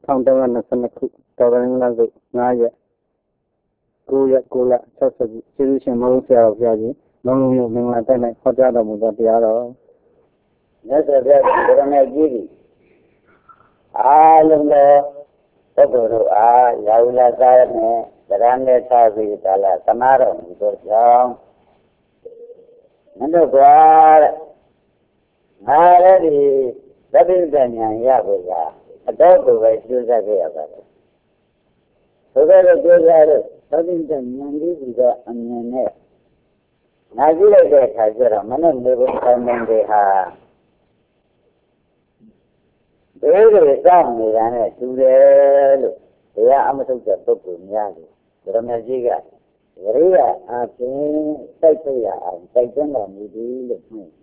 1322 တော်တိုင်းလစု9ရက်9ရက်9လ60ကျေးဇူးရှင်မဟုတ်ဆရာတော်ဘုရားကြီးလုံးလုံးမျိုးမင်္ဂလာတိုက်၌ဟောကြားတော်မူသောတရားတော်မြတ်စွာဘုရားဗုဒ္ဓမြတ်ကြီးသည်အားလုံးသောပုဂ္ဂိုလ်တို့အားရောက်လာသားနဲ့တရားနဲ့ထားပြီးကာလသမားတော်မူသောကြောင့်မင်းတို့ကငါလည်းဒီသဗ္ဗဉ္ဇဉာဏ်ရဖို့ကအတော့ကိုပဲကျိုးစားခဲ့ရပါတယ်ဆိုကြလို့ကျိုးစားလို့သဗ္ဗဉ္ဇဉာဏ်ကြီးပြီးတော့အမြင်နဲ့နာကြည့်လိုက်တဲ့အခါကျတော့မနဲ့နေဖို့ကောင်းတဲ့ဟာဒီလိုစောင့်နေတာနဲ့တူတယ်လို့တရားအမထုတ်တဲ့ပုဂ္ဂိုလ်များတယ်ဗရမကြီးကဝရိယအပြင်စိုက်ပြရအောင်စိုက်သွင်းတော်မူသည်လို့မှန်း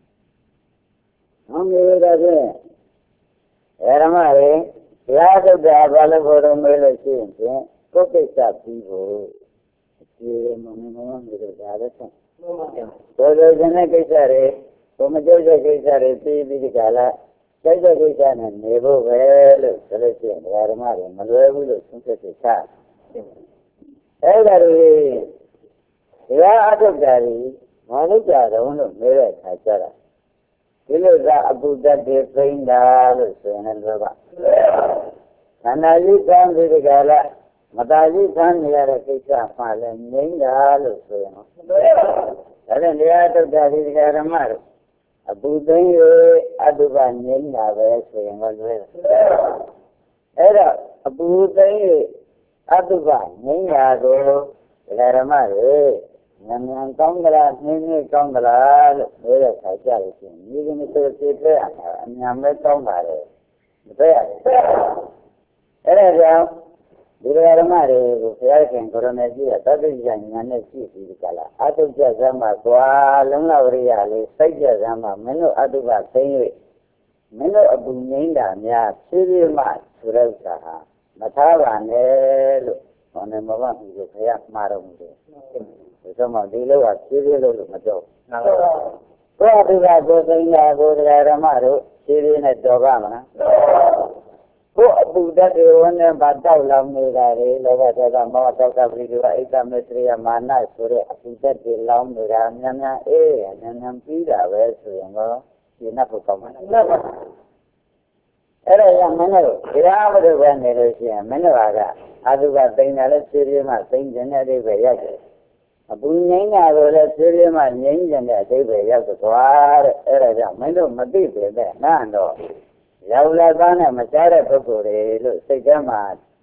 အောင်မြေတာဖြင့်ဓမ္မရေတရားထုတ်တာဘာလို့ဘုရားမေးလို့ရှိရင်ကိုယ်ကိစ္စပြီးဖို့အခြေမမမျိုးတို့ဒါလည်းဆက်ကိုယ်လိုချင်တဲ့ကိစ္စတွေကိုမကြိုက်တဲ့ကိစ္စတွေပြီးပြီးဒီကလာကြိုက်တဲ့ကိစ္စနဲ့နေဖို့ပဲလို့ဆိုလို့ရှိရင်ဓမ္မတွေမလွယ်ဘူးလို့သုံးသပ်ချာအဲ့ဒါတွေတရားအထုတ်တာတွေမလုပ်ကြတော့လို့မေးတဲ့အခါကျတော့ဒီလိုကအပုဒ်တတ်တွေသိမ့်တာလို့ဆိုရင်လည်းတော့ခန္ဓာကြီးကံဒီကလာမတားကြီးခံနေရတဲ့ကိစ္စမှလည်းငြိမ့်တာလို့ဆိုရင်တော့ဒါနဲ့တရားထုတ်တာဒီဓမ္မတို့အပုဒ်သိမ့်ရအတုပငြိမ့်တာပဲဆိုရင်တော့လွဲတယ်အဲ့တော့အပုဒ်သိမ့်ရအတုပငြိမ့်တာကိုဓမ္မတွေဉာဏ်ဉာဏ်ကောင်းကြလားနှင်းနှင်းကောင်းကြလားလို့ပြောတဲ့ခါကြလို့ရှိရင်ဒီကနေ့ဆိုသိတဲ့အခါအညာမဲ့ကောင်းပါလေမသိရတယ်အဲ့ဒါကြောင့်ဒီဓမ္မတွေကိုဘုရားရှင်ကိုရမေကြီးကသတ္တိဉာဏ်နဲ့ရှိပြီးကြလားအတုကြဇမကွာလုံးလဝရိယလေးစိတ်ကြဇမမင်းတို့အတုပသိမ့်၍မင်းတို့အပူငိမ့်တာများဖြည်းဖြည်းမှဆိုတဲ့ဥစ္စာဟာမထားပါနဲ့လို့ဟောနေမဘာမှုကိုဘုရားမှားတော်မူတယ်ဒီမှာဒီလိုကဖြည်းဖြည်းလို့မတော့ကိုယ်အတုပကိုသိမ့်တာကိုဓမ္မတို့ဖြည်းဖြည်းနဲ့တော်ပါမလားကိုယ်အပူတတ်တွေဝန်းနဲ့ပါတောက်လောင်နေတာလေလောဘဒေါသမောဟတောကပရိဒီဝအိတ်တမေတ္တရိယမာနဆိုတဲ့အပူတတ်တွေလောင်နေတာများများအေးညံ့ညံ့ပြီးတာပဲဆိုရင်တော့ဒီနတ်ဖို့ကောင်းမှာအဲ့ဒါကြောင့်မင်းတို့တရားဘုရားပဲနေလို့ရှိရင်မင်းတို့ကအတုပသိမ့်တယ်လည်းဖြည်းဖြည်းမှသိမ့်ခြင်းတဲ့အဓိပ္ပာယ်ရောက်တယ်အပူငိမ့်တာကိုလည်းဖြည်းဖြည်းမှငိမ့်ခြင်းတဲ့အဓိပ္ပာယ်ရောက်သွားတဲ့အဲ့ဒါကြောင့်မင်းတို့မသိပေမဲ့နားတော့ရောက်လာသားနဲ့မကြားတဲ့ပုဂ္ဂိုလ်တွေလို့စိတ်ထဲမှာ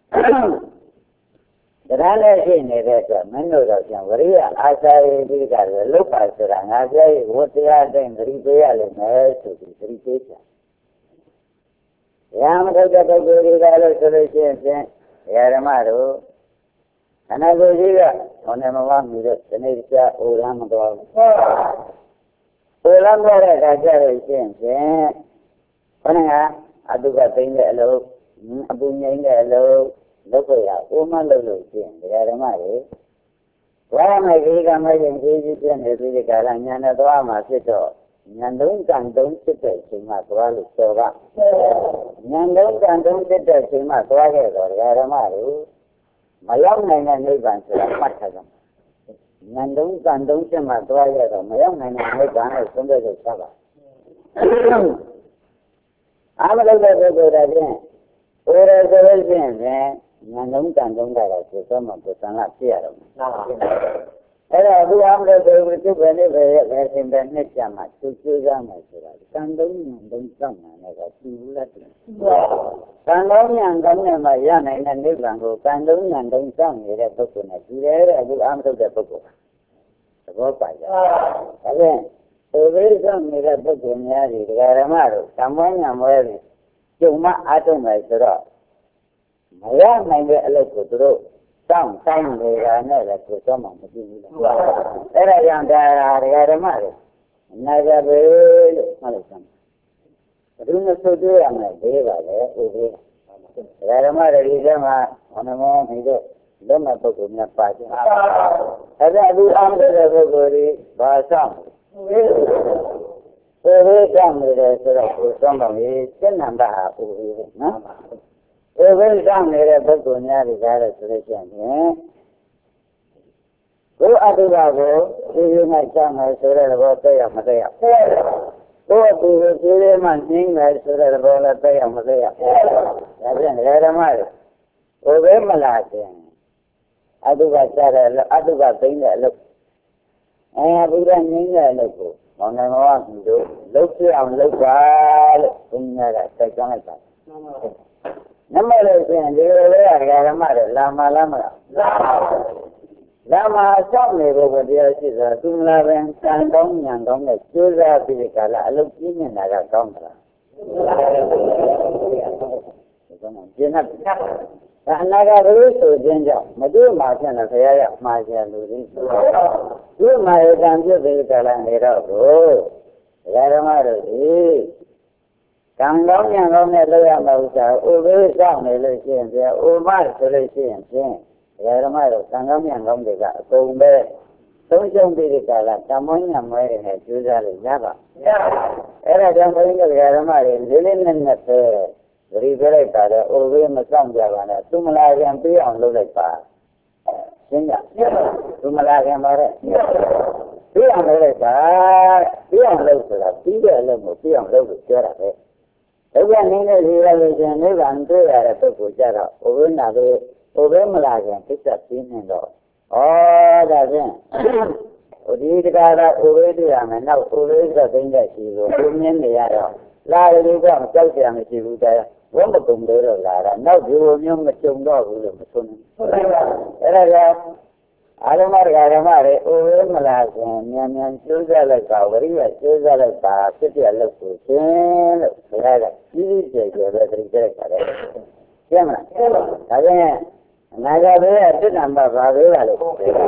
တရားနဲ့ရှိနေတဲ့အတွက်မင်းတို့တော့ကျန်ဝရိယအာစာရိတိကလည်းလုတ်ပါဆိုတာငါပြောရင်ဝတ္တရားတဲ့သတိပေးရလိမ့်မယ်ဆိုပြီးသတိပေးချင်ရာမထုတ်တဲ့ပုဂ္ဂိုလ်တွေကလို့ဆိုလို့ရှိရင်ဓမ္မတို့ခန္ဓာကိုယ်ကြီးကဟောနေမမမြည်တဲ့ဒီနေ့ကျအိုရမ်းမတော်ဘူးအိုရမ်းသွားတဲ့အခါကျလို့ရှိရင်ခဏကအတုကသိမ့်တဲ့အလုပ်အပူငိမ့်တဲ့အလုပ်လုပ်ကြရအိုမလုပ်လို့ရှိရင်ဓမ္မတွေဝါမကြီးကမရင်ကြီးကြီးပြနေပြီးဒီကလာညာနဲ့သွားမှာဖြစ်တော့ညာလုံးကံတုံးဖြစ်တဲ့အချိန်မှသွားလို့ဆိုပါညာလုံးကံတုံးဖြစ်တဲ့အချိန်မှသွားခဲ့တော့ဓမ္မတွေမရောက်နိုင်တဲ့နိဗ္ဗာန်ဆိုတာမှတ်ထားကြဉာဏ်တုံးကံတုံးချက်မှသွားရတော့မရောက်နိုင်တဲ့နိဗ္ဗာန်ကိုသုံးတဲ့ချက်ပါအာမလို့တဲ့ပုဂ္ဂိုလ်တွေဖြင့်ဟိုရဆိုလို့ရှိရင်ဉာဏ်တုံးကံတုံးတာတော့ဆိုတော့မှပစ္စံလာဖြစ်ရတော့မယ်အဲ့ဒါအခုအာမလို့တဲ့ပုဂ္ဂိုလ်ပဲနေပဲရဲ့ပဲသင်တဲ့နှစ်ကြမှာသူကျိုးစားမယ်ဆိုတာကံတုံးဉာဏ်တုံးစောင့်နိုင်တဲ့ကသူလက်တယ်ကံလုံးဉာဏ်ကောင်းနဲ့မှရနိုင်တဲ့နိဗ္ဗာန်ကိုကံလုံးဉာဏ်တုံးစောင့်နေတဲ့ပုဂ္ဂိုလ်နဲ့ဒီလေတဲ့အခုအာမလို့တဲ့ပုဂ္ဂိုလ်သဘောပါကြဒါဖြင့်ဒီလိုဆောင်နေတဲ့ပုဂ္ဂိုလ်များတွေဓမ္မတို့သံဃာညာမွဲတွေကျုံမအားထုတ်မယ်ဆိုတော့မရနိုင်တဲ့အလုပ်ကိုသူတို့တောင်းဆိုင်နေတာနဲ့လည်းကိုယ်တော့မှမကြည့်ဘူးလားအဲ့ဒါကြောင့်ဒါဓမ္မတွေအနာကြပဲလို့မှတ်လိုက်စမ်းဘယ်သူနဲ့ဆိုတွေ့ရမလဲဘေးပါလေဥပဒေဓမ္မတွေဒီထဲမှာဘုန်းမောမိတို့လက်မှတ်ပုဂ္ဂိုလ်များပါခြင်းအဲ့ဒါအခုအားမတဲ့ပုဂ္ဂိုလ်တွေဘာဆောင်ဘယ်လိုကြောင့်နေလဲဆိုတော့ကိုယ်ဆောင်ပါလေစိတ်နံပါတ်ဟာဥပဒေပဲနော်ဝိဆောင်နေတဲ့ပုဂ္ဂိုလ်များတွေကားလို့ဆိုလို့ရှိရင်ကိုယ်အတုပါကိုဒီလိုနဲ့ကြောင်းမယ်ဆိုတဲ့ဘောတက်ရမတက်ရကိုယ်အတူကိုဒီလိုမှနှင်းမယ်ဆိုတဲ့ဘောလည်းတက်ရမတက်ရဒါဖြင့်ဓမ္မတွေဘယ်မလားခြင်းအတုပါကြတဲ့အတုပါသိမ့်တဲ့အလုပ်ဘုရားငြင်းတဲ့အလုပ်ကိုမောင်နှမကတို့လုပ်ပြအောင်လုပ်ပါလို့ဘုရားကတိုက်တွန်းလိုက်တာနမလို့ဆိုရင်ဒီလိုလေးကဓမ္မတွေလာမလားမလားလာမဆောက်နေဖို့တရားရှိတာသူမလားပဲစံကောင်းညံကောင်းနဲ့ကျိုးစားပြီးကြလားအလုပ်ပြင်းနေတာကကောင်းမလားကျင်းတ်အနာဂတ်ဘုဆိုခြင်းကြောင့်မတွေ့မှဖြင့်လည်းခရရမှားကြလူတွေသူ့မှာရကံပြည့်ပြီးကြလားနေတော့ကိုဓမ္မတို့ဒီကံကောင်းညံကောင်းနဲ့လုပ်ရမှာဥစ္စာဥပိ္ပစောင့်နေလို့ရှိရင်ပြဥမဆိုလို့ရှိရင်ဖြင့်ဓမ္မတို့ကံကောင်းညံကောင်းတွေကအကုန်ပဲသုံးချုံပြီးဒီကလာတမွန်းညံမွဲတွေနဲ့ကျိုးစားလို့ရပါအဲ့ဒါကြောင့်ဘုန်းကြီးတို့ဓမ္မတွေလေးလေးနက်နက်ပဲဂရီပြလိုက်တာလေဥပိ္ပမစောင့်ကြပါနဲ့သူမလာခင်ပြီးအောင်လုပ်လိုက်ပါရှင်းကြသူမလာခင်ပါတဲ့ပြီးအောင်လုပ်လိုက်ပါပြီးအောင်လုပ်ဆိုတာပြီးတဲ့အလုပ်ကိုပြီးအောင်လုပ်လို့ပြောတာပဲဒုက္ခနည်းနဲ့ဒီလိုလို့ရှင်နိဗ္ဗာန်တွေ့ရတဲ့ပုဂ္ဂိုလ်ကြတော့ဥပိ္ပနာပဲဥပိ္ပမလာခင်သိစ္စာပြင်းနေတော့ဒါဖြင့်ဒီတရားကဥပိ္ပရမယ်နောက်ဥပိ္ပသိမ့်တဲ့ရှိလို့ဘုမြင်နေရတော့လာရည်ကမကြောက်ကြရမရှိဘူးတရားဝတ်မကုံတော့လာတာနောက်ဒီလိုမျိုးမကြုံတော့ဘူးလို့မဆိုနဲ့အဲ့ဒါကြောင့်အာရမဓမ္မတွေဥပိ္ပမလာခင်မြန်မြန်ကျိုးစားလိုက်ပါဝရိယကျိုးစားလိုက်ပါဖြစ်ပြလို့ဆိုခြင်းလို့ဘုရားကကြီးကြီးကျယ်ကျယ်ပဲတတိကျလိုက်ပါတယ်ရှင်းမလားဒါကြောင့်အနာဂတ်ဘေးကတိဏ္ဍမဘာဘေးကလို့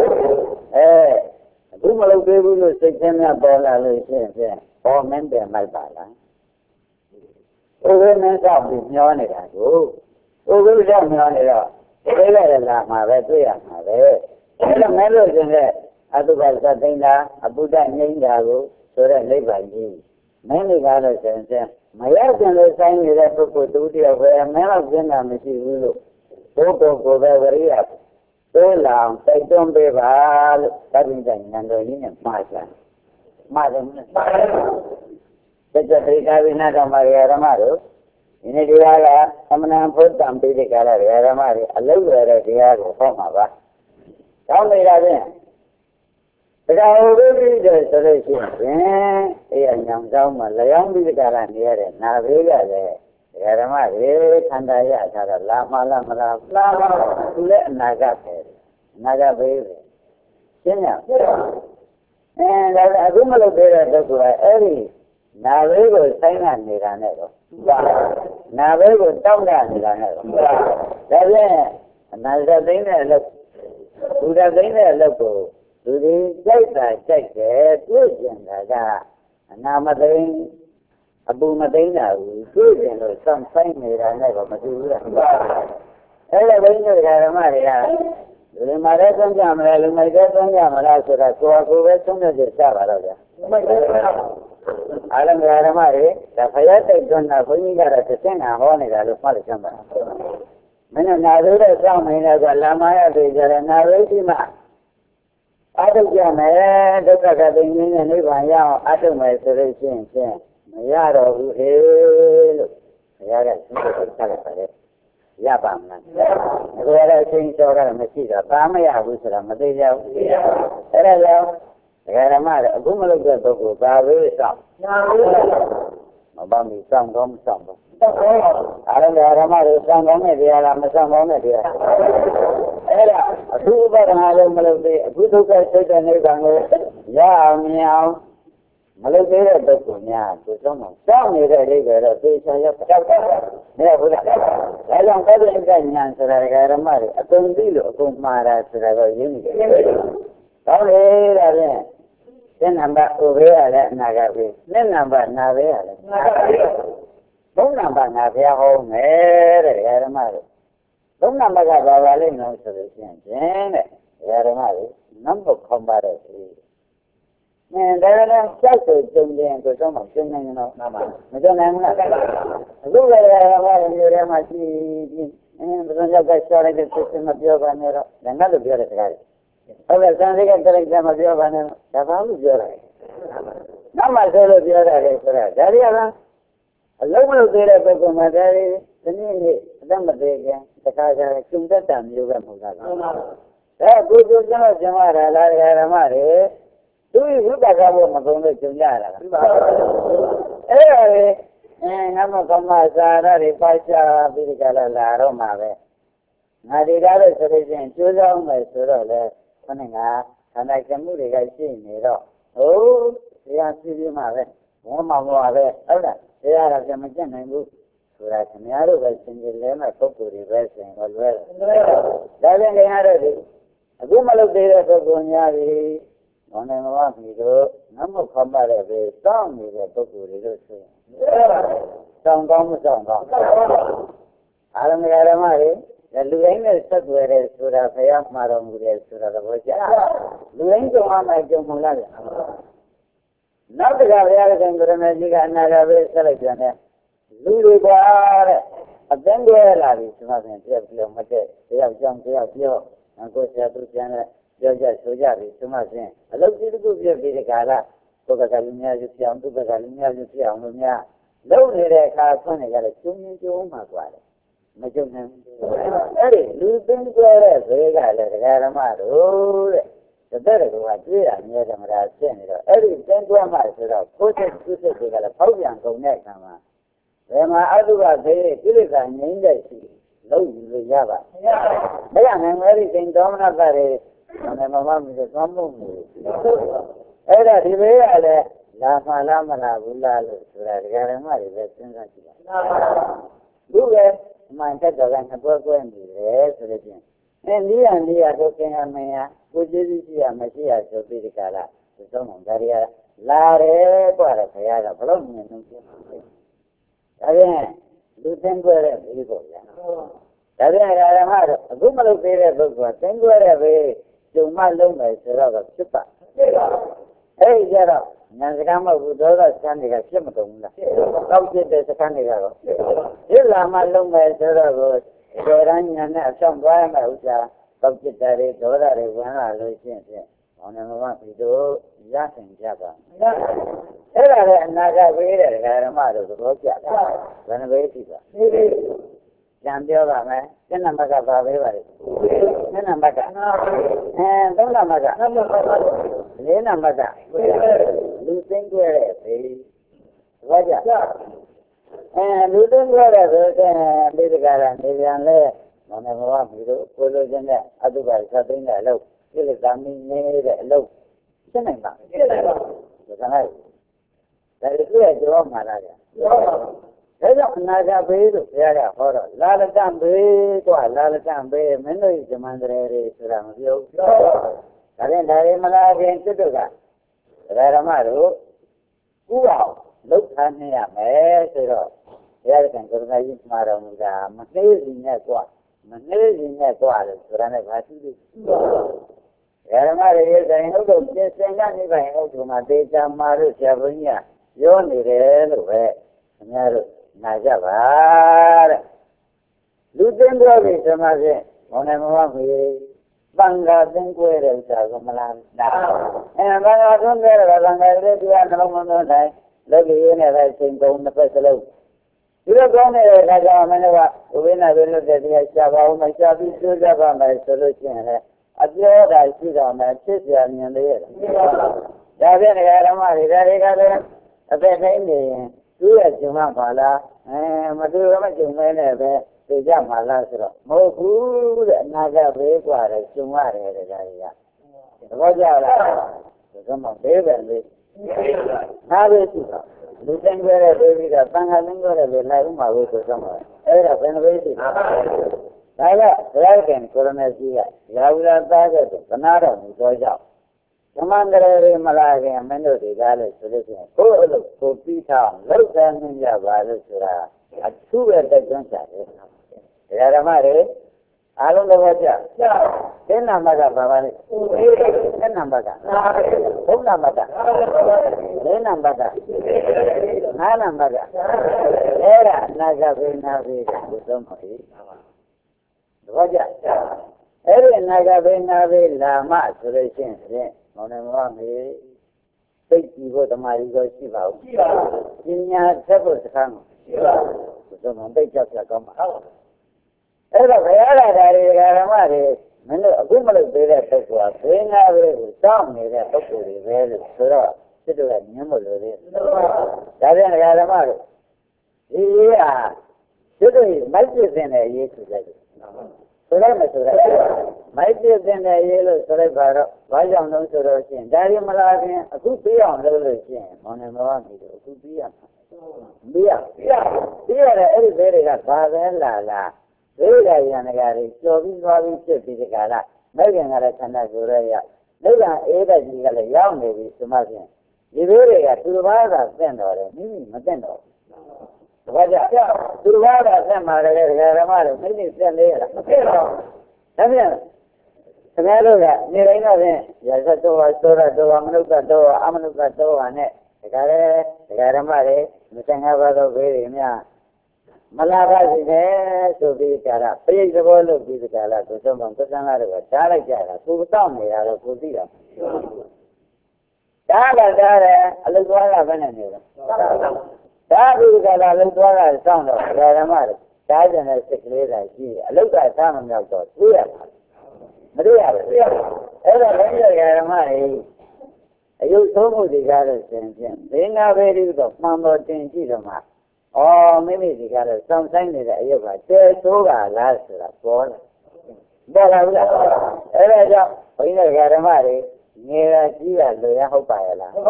အခုမလုပ်သေးဘူးလို့စိတ်ထဲမှာပေါ်လာလို့ရှိရင်ပေါ်မင်းတယ်မိုက်ပါလားဥပိ္ပမင်းဆောက်ပြီးမျောနေတာကိုဥပိ္ပဆောက်မျောနေတော့သိလိုက်လာမှာပဲတွေ့ရမှာပဲအဲ့ဒါမဲ့လို့ရှင်တဲ့အတုပါသသိန်းတာအပုဒ္ဒငြိမ့်တာကိုဆိုတဲ့နိဗ္ဗာန်ကြီးမင်းတွေကားလို့ရှင်မရခင်လို့ဆိုင်နေတဲ့ပုဂ္ဂိုလ်တူတယောက်ပဲမင်းတော့ကျင်းတာမရှိဘူးလို့ဘုရားကိုယ်ပဲဝရိယတိုးလောင်တိုက်တွန်းပေးပါလို့သဗ္ဗညဉာဏ်တော်ကြီးနဲ့မှားကြမှားတယ်မလားတက္ကသိကာဝိနာတော်မှာဓမ္မတို့ဒီနေ့တရားကသမဏဘုဒ္ဓံပိဋကလာဓမ္မတွေအလုံးရတဲ့တရားကိုဟောမှာပါကောင်းနေတာဖြင့်တရားဥပ္ပဒိတဲ့ဆိုလို့ရှိရင်အဲ့ညောင်ဆောင်မှာလျောင်းပြီးကြတာနေရတဲ့နာဘေးကလည်းဓမ္မတွေခန္ဓာရထားတော့လာမလားမလားလာပါသူလည်းအနာဂတ်ပဲအနာဂတ်ပဲရှင်းရဒါအခုမလုပ်သေးတဲ့ပုဂ္ဂိုလ်ကအဲ့ဒီနာဘေးကိုဆိုင်ရနေတာနဲ့တော့နာဘေးကိုတောင်းရနေတာနဲ့တော့ဒါဖြင့်အနာဂတ်သိတဲ့အလုပ်ဘုရားသိတဲ့အလုပ်ကိုသူဒီကြိုက်တာကြိုက်တယ်တွေ့ကျင်တာကအနာမသိအပူမသိတာဘူးတွေ့ကျင်လို့စောင့်ဆိုင်နေတာနဲ့တော့မတူဘူးလားအဲ့ဒါဘိန်းတို့ဓမ္မတွေကဒီမှာလည်းသုံးကြမလားလူမိုက်တဲ့သုံးကြမလားဆိုတာကိုယ်ကိုယ်ပဲသုံးတဲ့စပါတော့ဗျာအားလုံးဓမ္မတွေဒါဖယားတိုက်တွန်းတာဘုန်းကြီးကတော့တစ်ဆင့်ကဟောနေတာလို့မှတ်လို့ချမ်းပါမင်းနာသေးတဲ့စောင့်နေတာကလာမရသေးကြတယ်နာရိရှိမှအထုတ်ကြမယ်ဒုက္ခကသိငင်းနဲ့နိဗ္ဗာန်ရအောင်အထုတ်မယ်ဆိုလို့ရှိရင်မရတော့ဘူးဟေးလို့ဘုရားကသိတယ်ဆက်လိုက်ပါတယ်ရပါမလားဘုရားရဲ့အချင်းတော်ကမရှိတော့ဘာမရဘူးဆိုတာမသိကြဘူးအဲ့ဒါကြောင့်ဓမ္မတွေအခုမလုပ်တဲ့ပုဂ္ဂိုလ်ဘာပဲစောင့်မပါမီစောင့်တော့မစောင့်ဘူးအားလုံးဓမ္မတွေစောင့်ကောင်းတဲ့တရားလားမစောင့်ကောင်းတဲ့တရားအဲ့ဒါအခုဥပဒနာလည်းမလုပ်သေးအခုဒုက္ခစိတ်တဲ့နိဗ္ဗာန်ကိုရအောင်မြင်အောင်မလုပ်သေးတဲ့ပုဂ္ဂိုလ်များသူဆုံးတော့စောင့်နေတဲ့အိဗယ်တော့သေချာရောက်တော့နေဘုရားဒါကြောင့်သဗ္ဗညဉာဏ်ဆိုတာဓမ္မတွေအကုန်သိလို့အကုန်မှားတာဆိုတာတော့ရင်းနေတယ်ကောင်းလေဒါဖြင့်သင်္နံပါဥပေရလည်းအနာဂတ်ပဲနှစ်နံပါနာပဲရလည်းအနာဂတ်ပဲသုံးနံပါငါဘုရားဟောမယ်တဲ့ဓမ္မတွေသုံးနံပါကဘာလဲနော်ဆိုလို့ရှိရင်တဲ့ဓမ္မတွေနံပါတ်ခေါ်ပါတဲ့ဒီဒါလည်းစက်ဆိုကျုံရင်ကိုဆုံးမကျုံနိုင်တော့နာမမကျုံနိုင်ဘူးလားအခုလည်းဓမ္မတွေမျိုးထဲမှာရှိပြီးဘယ်လိုကရှာလိုက်တဲ့စိတ်မပြောပါနဲ့တော့ငါတို့ပြောတဲ့စကားဟုတ်ကဲ့သံဃာကတရိတ်မပြောပါနဲ့ဒါဘာလို့ပြောတာနောက်မှဆိုလို့ပြောတာလေဆိုတာဒါရီကလားအလုံးမလို့သေးတဲ့ပုဂ္ဂိုလ်မှာဒါရီဒီနေ့အတတ်မသေးခင်တခါကျကျုံသက်တာမျိုးပဲမဟုတ်လားဒါကိုကျုံကျွန်တော်ကျင်ရတာလားဓမ္မတွေသူဝိပဿနာဘုမကုံလို့ကျုံရတာလားအဲ့ဒါလေငါမကမစာရတွေပါချပြီးကြလာတော့မှာပဲငါဒီကားလို့ဆိုလို့ချင်းကျိုးစားမယ်ဆိုတော့လေခဏကခန္ဓာကျမှုတွေကရှိနေတော့ဟုတ်တရားပြည့်မှာပဲဘုံမှာပဲဟုတ်လားတရားကမကျင့်နိုင်ဘူးဆိုတာခင်ဗျားတို့ပဲသင်ကြလဲမဲ့ပုဂ္ဂိုလ်တွေပဲဆိုရင်တော့လွဲတယ်ဒါပြန်ခင်ဗျားတို့ဒီအခုမလုပ်သေးတဲ့ပုဂ္ဂိုလ်များတွေဘောနေမဝမီတို့နမခမတဲ့ပဲစောင့်နေတဲ့ပုဂ္ဂိုလ်တွေလို့ဆိုရင်စောင့်ကောင်းမစောင့်ကောင်းအာရမဓမ္မတွေလူတိုင်းနဲ့ဆက်သွယ်တဲ့ဆိုတာဘုရားမှာတော်မူတယ်ဆိုတာသဘောကျလူတိုင်းကြုံအောင်ကြုံမလားနောက်တစ်ခါဘုရားရှင်ကိုရမေကြီးကအနာဂတ်ပဲဆက်လိုက်ပြန်တယ်လူတွေကအသင်းတွေလာပြီဒီမှာပြန်ပြပြောမတဲ့တရားကြောင့်တရားပြောကိုယ်ဆရာသူပြန်တဲ့ပြောကြဆိုကြပြီဒီမှာပြန်အလုပ်ကြီးတစ်ခုပြပြီးဒီကလာကိုယ်ကလူများကြီးပြောင်းသူကလူများကြီးပြောင်းလို့များလုပ်နေတဲ့အခါဆွမ်းနေကြတယ်ကျုံရင်ကျုံမှกว่าတယ်မကျုံနိုင်ဘူးအဲ့ဒီလူသင်္ကြန်တဲ့ဘေးကလည်းတရားဓမ္မတို့တဲ့တဲ့တဲ့ကတွေ့ရမြဲတယ်မလားဖြစ်နေတော့အဲ့ဒီသင်္ကြန်မှဆိုတော့ကိုယ်စိတ်သူစိတ်တွေကလည်းဖောက်ပြန်ကုန်တဲ့အခါမှာဘယ်မှာအတုပဖေးကိလေသာငြိမ်းတဲ့ရှိလုံးယူလို့ရပါမရနိုင်ဘူးအဲ့ဒီသင်္တော်မနာပါလေမမမျိုးသွားမှုအဲ့ဒါဒီဘေးကလည်းလာမှလားမလားဘူးလားလို့ဆိုတာတရားဓမ္မတွေပဲစဉ်းစားကြည့်ပါသူကမှန်တက်တော်ကနှစ်ပွဲနေတယ်ဆိုလို့ချင်းနီးရတော့ကျင်ရမင်းရကိုကျေးဇူးရှိရမရှိရဆိုပြီးဒီကလာဒီဆုံးအောင်ဒါရီလာတယ်กว่าတယ်ခရားကဘလို့မြင်လို့ဖြစ်မှာလဲဒါပြန်လူသင်္ကြန်တဲ့ဘေးပေါ့ဗျာဒါပြန်ဓမ္မတော့အခုမလုပ်သေးတဲ့ပုဂ္ဂိုလ်ကသင်္ကြန်တဲ့ဘေးကျုံမလုံးမယ်ဆိုတော့ဖြစ်ပါအဲ့ဒီကြတော့ဉာဏ်စကားမဟုတ်ဘူးဒေါသစကားတွေကဖြစ်မကုန်ဘူးလားတောက်ဖြစ်တဲ့စကားတွေကတော့ဒီလာမှလုံးမယ်ဆိုတော့ဒေါရဉာဏ်နဲ့အဆောင်သွားရမယ်ဥစ္စာတောက်ဖြစ်တဲ့ဒေါသတွေဝင်လာလို့ရှိရင်ဘောင်းနေမပြီတို့ရနိုင်ကြပါအဲ့ဒါလည်းအနာဂတ်ပေးတဲ့ဓမ္မတို့သဘောကျတယ်ဘယ်နှဘေးရှိပါကြံပြောပါမယ်ကျင့်နံပါတ်ကပါပေးပါလိမ့်ကျင့်နံပါတ်ကသုံးနံပါတ်ကလေးနံပါတ်ကလူသိန်းကျဲတဲ့ဘေးသဘောကျလူသိန်းကျဲတဲ့ဘေးကဒီကရာနေပြန်လဲမနဘဝပြီတို့ကိုလိုချင်တဲ့အတုပါဆက်သိန်းတဲ့အလုပ်ဒီလိုသာမင်းနေတဲ့အလုပ်ရှင်းနိုင်ပါရှင်းနိုင်ပါဒါကလည်းဒါတွေရဲ့ကြောမှာလားဗျာဒါကြောင့်အနာဂတ်ဘေးလို့ဘုရားကဟောတော့လာလတံဘေးกว่าလာလတံဘေးမင်းတို့ဇမန္တရေတွေဆိုတာမပြောဘူးဒါဖြင့်ဒါတွေမလားခင်တွတ်ကဓမ္မတို့ကုအောင်လုပ်ထားနေရမယ်ဆိုတော့ဘုရားကကရုဏာကြီးမှာတော်မူတာမနှေးစီနဲ့กว่าမနှေးစီနဲ့กว่าလို့ဆိုတာနဲ့ဘာရှိလို့ဓမ္မတွေရဲ့ဆိုင်ဟုတ်တော့ပြင်ဆင်ကနေပိုင်ဟုတ်ဒီမှာသေချာမှာလို့ဆရာဘုန်းကြီးကပြောနေတယ်လို့ပဲခင်ဗျားတို့နာကြပါတဲ့လူသိန်းတော်ပြီဓမ္မဖြင့်ဘောင်းနေမမခွေပံဃာသိန်းကွဲတဲ့ဥစ္စာကမလားနာပံဃာသွန်းတဲ့ကပံဃာတဲ့ဒီကနှလုံးမသွန်းနိုင်လက်ရည်နဲ့ပဲချိန်ကုန်တစ်ဖက်စလုံးဒီလိုကောင်းတဲ့အခါကျတော့မင်းတို့ကဝိနည်းပဲလို့တဲ့တရားရှားပါဦးမရှားပြီးကျိုးစားပါမယ်ဆိုလို့ရှိရင်လည်းအပြောတာရှိတော့မှဖြစ်ပြမြင်သေးရဲ့ဒါဖြင့်ဓမ္မတွေဒါတွေကလည်းအသက်တိုင်းနေရင်သူ့ရဲ့ကျုံမှပါလားမတူမကျုံမဲနဲ့ပဲသိကြမှာလားဆိုတော့မဟုတ်ဘူးတဲ့အနာဂတ်ဘေးกว่าတယ်ကျုံရတယ်တဲ့ဒါတွေကသဘောကျလားဒါမှဘေးပဲလေနားပဲရှိတော့လူတိုင်းကြတဲ့ဘေးပြီးတော့သံဃာလင်းကြတဲ့ဘေးလိုက်ဥမှာလို့ဆိုကြမှာအဲ့ဒါဘယ်နှဘေးရှိဒါကဘုရားခင်ကိုရမေကြီးကရာဝလာသားတဲ့သနာတော်မူသောကြောင့်သမန္တရေမလာခင်မင်းတို့ဒီကားလို့ဆိုလို့ရှိရင်ကိုယ်အလုပ်ကိုပြီးထားလောက်တယ်မြင်ကြပါလို့ဆိုတာအထူးပဲတက်ကြွချတယ်တရားဓမ္မတွေအားလုံးသဘောကျသင်္နံဘကဘာပါလဲသင်္နံဘကဘုံနံဘကလေးနံဘကငါးနံဘကအဲ့ဒါအနာဂတ်ဘေးနာဘေးကိုသုံးပါပြီဘောကြအဲ့ဒီနာဂဘေနာဘေလာမဆိုလို့ရှိရင်မောင်နှမမေသိကြည့်ဖို့တမာရီကိုရှိပါဦးရှိပါဘူးပညာသက်ဖို့စကားမရှိပါဘူးဆိုတော့သိကြောက်ကြကောင်းပါဟုတ်အဲ့တော့ဘယ်ရတာတွေကဓမ္မတွေမင်းတို့အခုမလုပ်သေးတဲ့ပုဂ္ဂိုလ်ကဘေနာဘေကိုစောင့်နေတဲ့ပုဂ္ဂိုလ်တွေပဲလို့ဆိုတော့စစ်တို့ကညင်းမလို့လေဒါပြန်ဓမ္မတို့ဒီရေးဟာစစ်တို့မိုက်ပြစ်တဲ့ရေးဆိုလိုက်တယ်ဆိုလိုက်မယ်ဆိုလိုက်မိုက်ပြည့်တဲ့ရေးလို့ဆိုလိုက်ပါတော့ဘာကြောင့်လို့ဆိုတော့ရှင်ဒါရီမလာခင်အခုပြီးအောင်လုပ်လို့ရှင်မောင်နှမမိတို့အခုပြီးရမှာပြီးရတဲ့အဲ့ဒီဘဲတွေကဘာပဲလာဒိဋ္ဌိယန္တကာတွေကျော်ပြီးသွားပြီးဖြစ်ပြီးဒီကလာမဲ့ခင်ကလည်းခန္ဓာကိုယ်ရဲ့နိဗ္ဗာန်အေးတဲ့ကြီးကလည်းရောက်နေပြီဆိုမှဖြင့်ဒီဘဲတွေကသူတစ်ပါးသာသင့်တော်တယ်မိမိမသင့်တော့ဘူးဘာကြောင့်သူတစ်ပါးသာသင့်မှာလည်းဓမ္မတို့မိမိသင့်လေရလားမသင့်တော့ဒါပြန်ခင်ဗျားတို့ကနေတိုင်းတော့ဖြင့်ရာဇတောဝါသောရတောဝါမနုဿတောဝါအမနုဿတောဝါနဲ့ဒါကြတဲ့ဓမ္မတွေ25ပါးသောဘဲတွေများမလာပါစေနဲ့ဆိုပြီးကြတာပြိဿဘောလို့ပြီးကြတာသူဆုံးပေါင်းသက္ကန့်လာတော့ဓာတ်လိုက်ကြတာကိုတောက်နေတာတော့ကိုသိတာဓာတ်ကဓာတ်တယ်အလုသွားကဘယ်နဲ့နေလဲဓာတ်ပြီးကြတာအလုသွားကစောင့်တော့ဓမ္မတွေဓာတ်ကျင်တဲ့စိတ်ကလေးသာရှိတယ်အလုကစားမမြောက်တော့သိရမှာမတွေ့ရဘူးအဲ့တော့လည်းဓမ္မတွေအယုတ်ဆုံးမှုတွေကြတော့ရှင်ဖြင့်ဘေငါဘေရီတော့မှန်တော်တင်ကြည့်တော့မှမိမိဒီကတော့စောင့်ဆိုင်နေတဲ့အယုတ်ကတဲဆိုးကလားဆိုတာပေါ်လာဘူးလားအဲ့ဒါကြောင့်ဘုန်းကြီးဓမ္မတွေငယ်တာကြီးတာလွယ်ရဟုတ်ပါရဲ့လားဒါ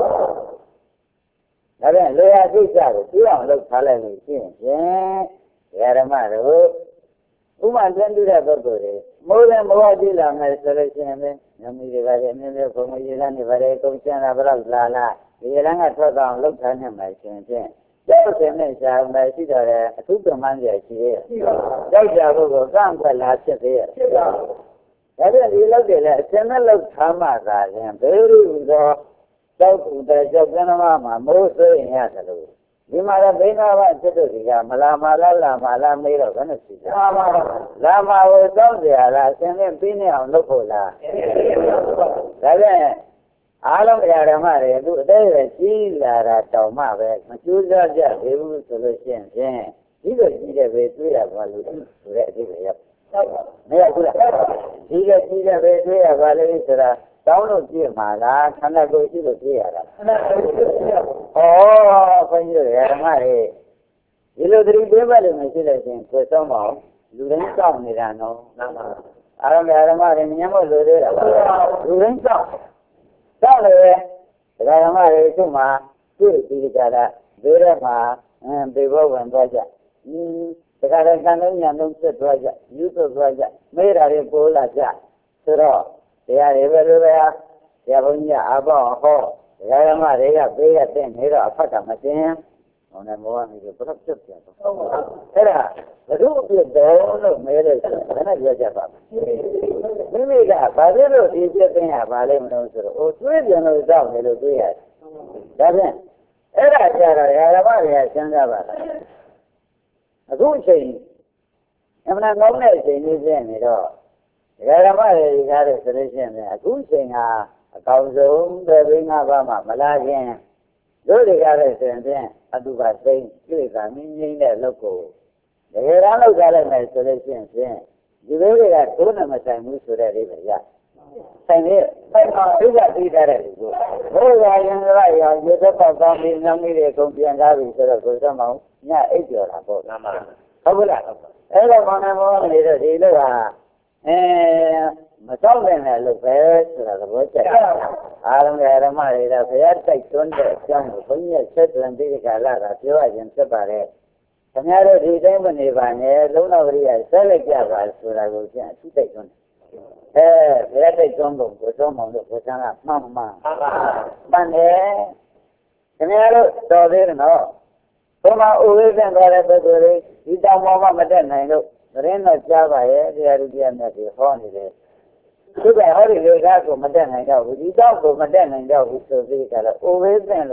ပြန်လွယ်ရကိစ္စကိုပြအောင်လုပ်ထားလိုက်လို့ရှိရင်ဓမ္မတို့ဥမာတွင်တူတဲ့ပုဂ္ဂိုလ်တွေမိုးလည်းမဝကြည့်လာမယ်ဆိုလို့ရှိရင်လည်းညမီတွေပါလေအမျိုးမျိုးဘုံမရေလန်းတွေပါလေကုန်ချမ်းတာဘယ်တော့လာဒီရေလန်းကထွက်တော့လုပ်ထားနေမှရှင်ဖြင့်ကျောက်စင်နဲ့ရှားမယ်ရှိတော့တယ်အထုပ္ပမှန်းရရှိရဲ့ကျောက်ကြဖို့ကိုကန့်ကွက်လာဖြစ်သေးရဲ့ဒါပြန်ဒီလောက်တွေလည်းအစင်းနဲ့လောက်ထားမှသာရင်ဘယ်လိုသောကျောက်ဥတဲ့ကျောက်ကနမမှာမိုးဆိုရင်ရတယ်လို့ဒီမှာလည်းဘိနာဘစစ်တို့ဒီကမလာမလားမေးတော့ဘယ်နဲ့ရှိကြလာမှာကိုတောင်းကြရလားအစင်းနဲ့ပြီးနေအောင်လုပ်ဖို့လားဒါပြန်အားလုံးဓမ္မတွေအခုအသေးပဲကြီးလာတာတောင်မှပဲမကျိုးစားကြသေးဘူးဆိုလို့ရှိရင်ဒီလိုကြီးတဲ့ပဲတွေးရပါလို့ဆိုတဲ့အသေးပဲရောက်မရဘူးလားကြီးတဲ့ပဲတွေးရပါလေဆိုတာတောင်းလို့ကြည့်မှာလားခန္ဓာကိုယ်ရှိလို့ကြည့်ရတာခန္ဓာကိုယ်ရှိလို့ကြည့်ရပါဘုန်းကြီးဓမ္မတွေဒီလိုသတိပေးပါလို့မရှိလို့ရှင်ကိုယ်ဆုံးမအောင်လူတိုင်းစောင့်နေတာနော်အားလုံးဓမ္မတွေမြင်ဖို့လိုသေးတာလူတိုင်းစောင့်လည်းဓမ္မတွေသူ့မှာတွေ့ပြီးကြတာဘေးထဲမှာဘေဘောဝင်သွားကြဒါကြတဲ့ကံလုံးညာလုံးဆက်သွားကြယူသွသွားကြမေးတာတွေပိုးလာကြဆိုတော့တရားတွေပဲလိုပဲဆရာဘုန်းကြီးအဘောဟောဓမ္မတွေကပေးရတဲ့နေတော့အဖတ်ကမတင်ဟောနေမောဟမိတို့ပြတ်ပြတ်ပြန်တော့အဲ့ဒါဘုရုပ်ပြတော်လို့မဲလို့ဆိုတော့ဘယ်နဲ့ပြောကြပါ့မိမိကဘာလို့ဒီပြည့်သိရပါလိမ့်မလို့ဆိုတော့တွေးပြန်လို့စောင့်နေလို့တွေးရတယ်ဒါဖြင့်အဲ့ဒါကြတော့ဓမ္မတွေကစဉ်းစားပါလားအခုအချိန်အမှန်ကောင်းတဲ့အချိန်လေးဖြစ်နေတော့ဓမ္မတွေကားလို့ဆိုလို့ရှိရင်အခုအချိန်ဟာအကောင်းဆုံးပဲဘိငါဘာမှမလာခင်တို့တွေကားလို့ဆိုရင်အတုပါသိကိစ္စမင်းငိမ့်တဲ့လုပ်ကိုတကယ်တမ်းလုပ်ကြလိုက်မယ်ဆိုလို့ရှိရင်ဒီလိုတွေကတို့နဲ့မဆိုင်ဘူးဆိုတဲ့လေးပဲရဆိုင်နေဆိုင်မှာသိကြသိကြတဲ့လူကိုဘုရားရင်ကရောရေသက်ပေါက်ကောင်းပြီးညမီးတွေကုန်ပြန်ကားပြီဆိုတော့ကိုယ်စမောင်းညအိပ်ကြော်တာပေါ့မှန်ပါဟုတ်ကဲ့လားအဲ့တော့ဘာနဲ့မောနေတော့ဒီလိုဟာမစောင့်တဲ့လို့ပဲဆိုတာသဘောကျအားလုံးဓမ္မတွေကဘုရားတိုက်တွန်းတဲ့အကြောင်းကိုဘုန်းကြီးဆက်သွန်ပြီးဒီကလာတာပြောရခြင်းဖြစ်ပါတယ်ခင်ဗျားတို့ဒီတိုင်းမနေပါနဲ့လုံးတော်ပရိယဆက်လိုက်ကြပါဆိုတာကိုပြန်အထူးတိုက်တွန်းဘုရားတိုက်တွန်းပုံကိုသုံးအောင်လို့ဘုရားကမှန်မှန်တယ်ခင်ဗျားတို့တော်သေးတယ်နော်ဘုရားဥဝိဇ္ဇံသွားတဲ့ပုဂ္ဂိုလ်တွေဒီတောင်ပေါ်မှာမတက်နိုင်လို့သတင်းတော့ကြားပါရဲ့တရားဥပဒေနဲ့ဒီဟောနေတယ်သူကဟောဒီလေကားကိုမတက်နိုင်တော့ဘူးဒီတော့ကိုမတက်နိုင်တော့ဘူးဆိုပြီးကြတော့ဥဝိဇ္ဇံလို့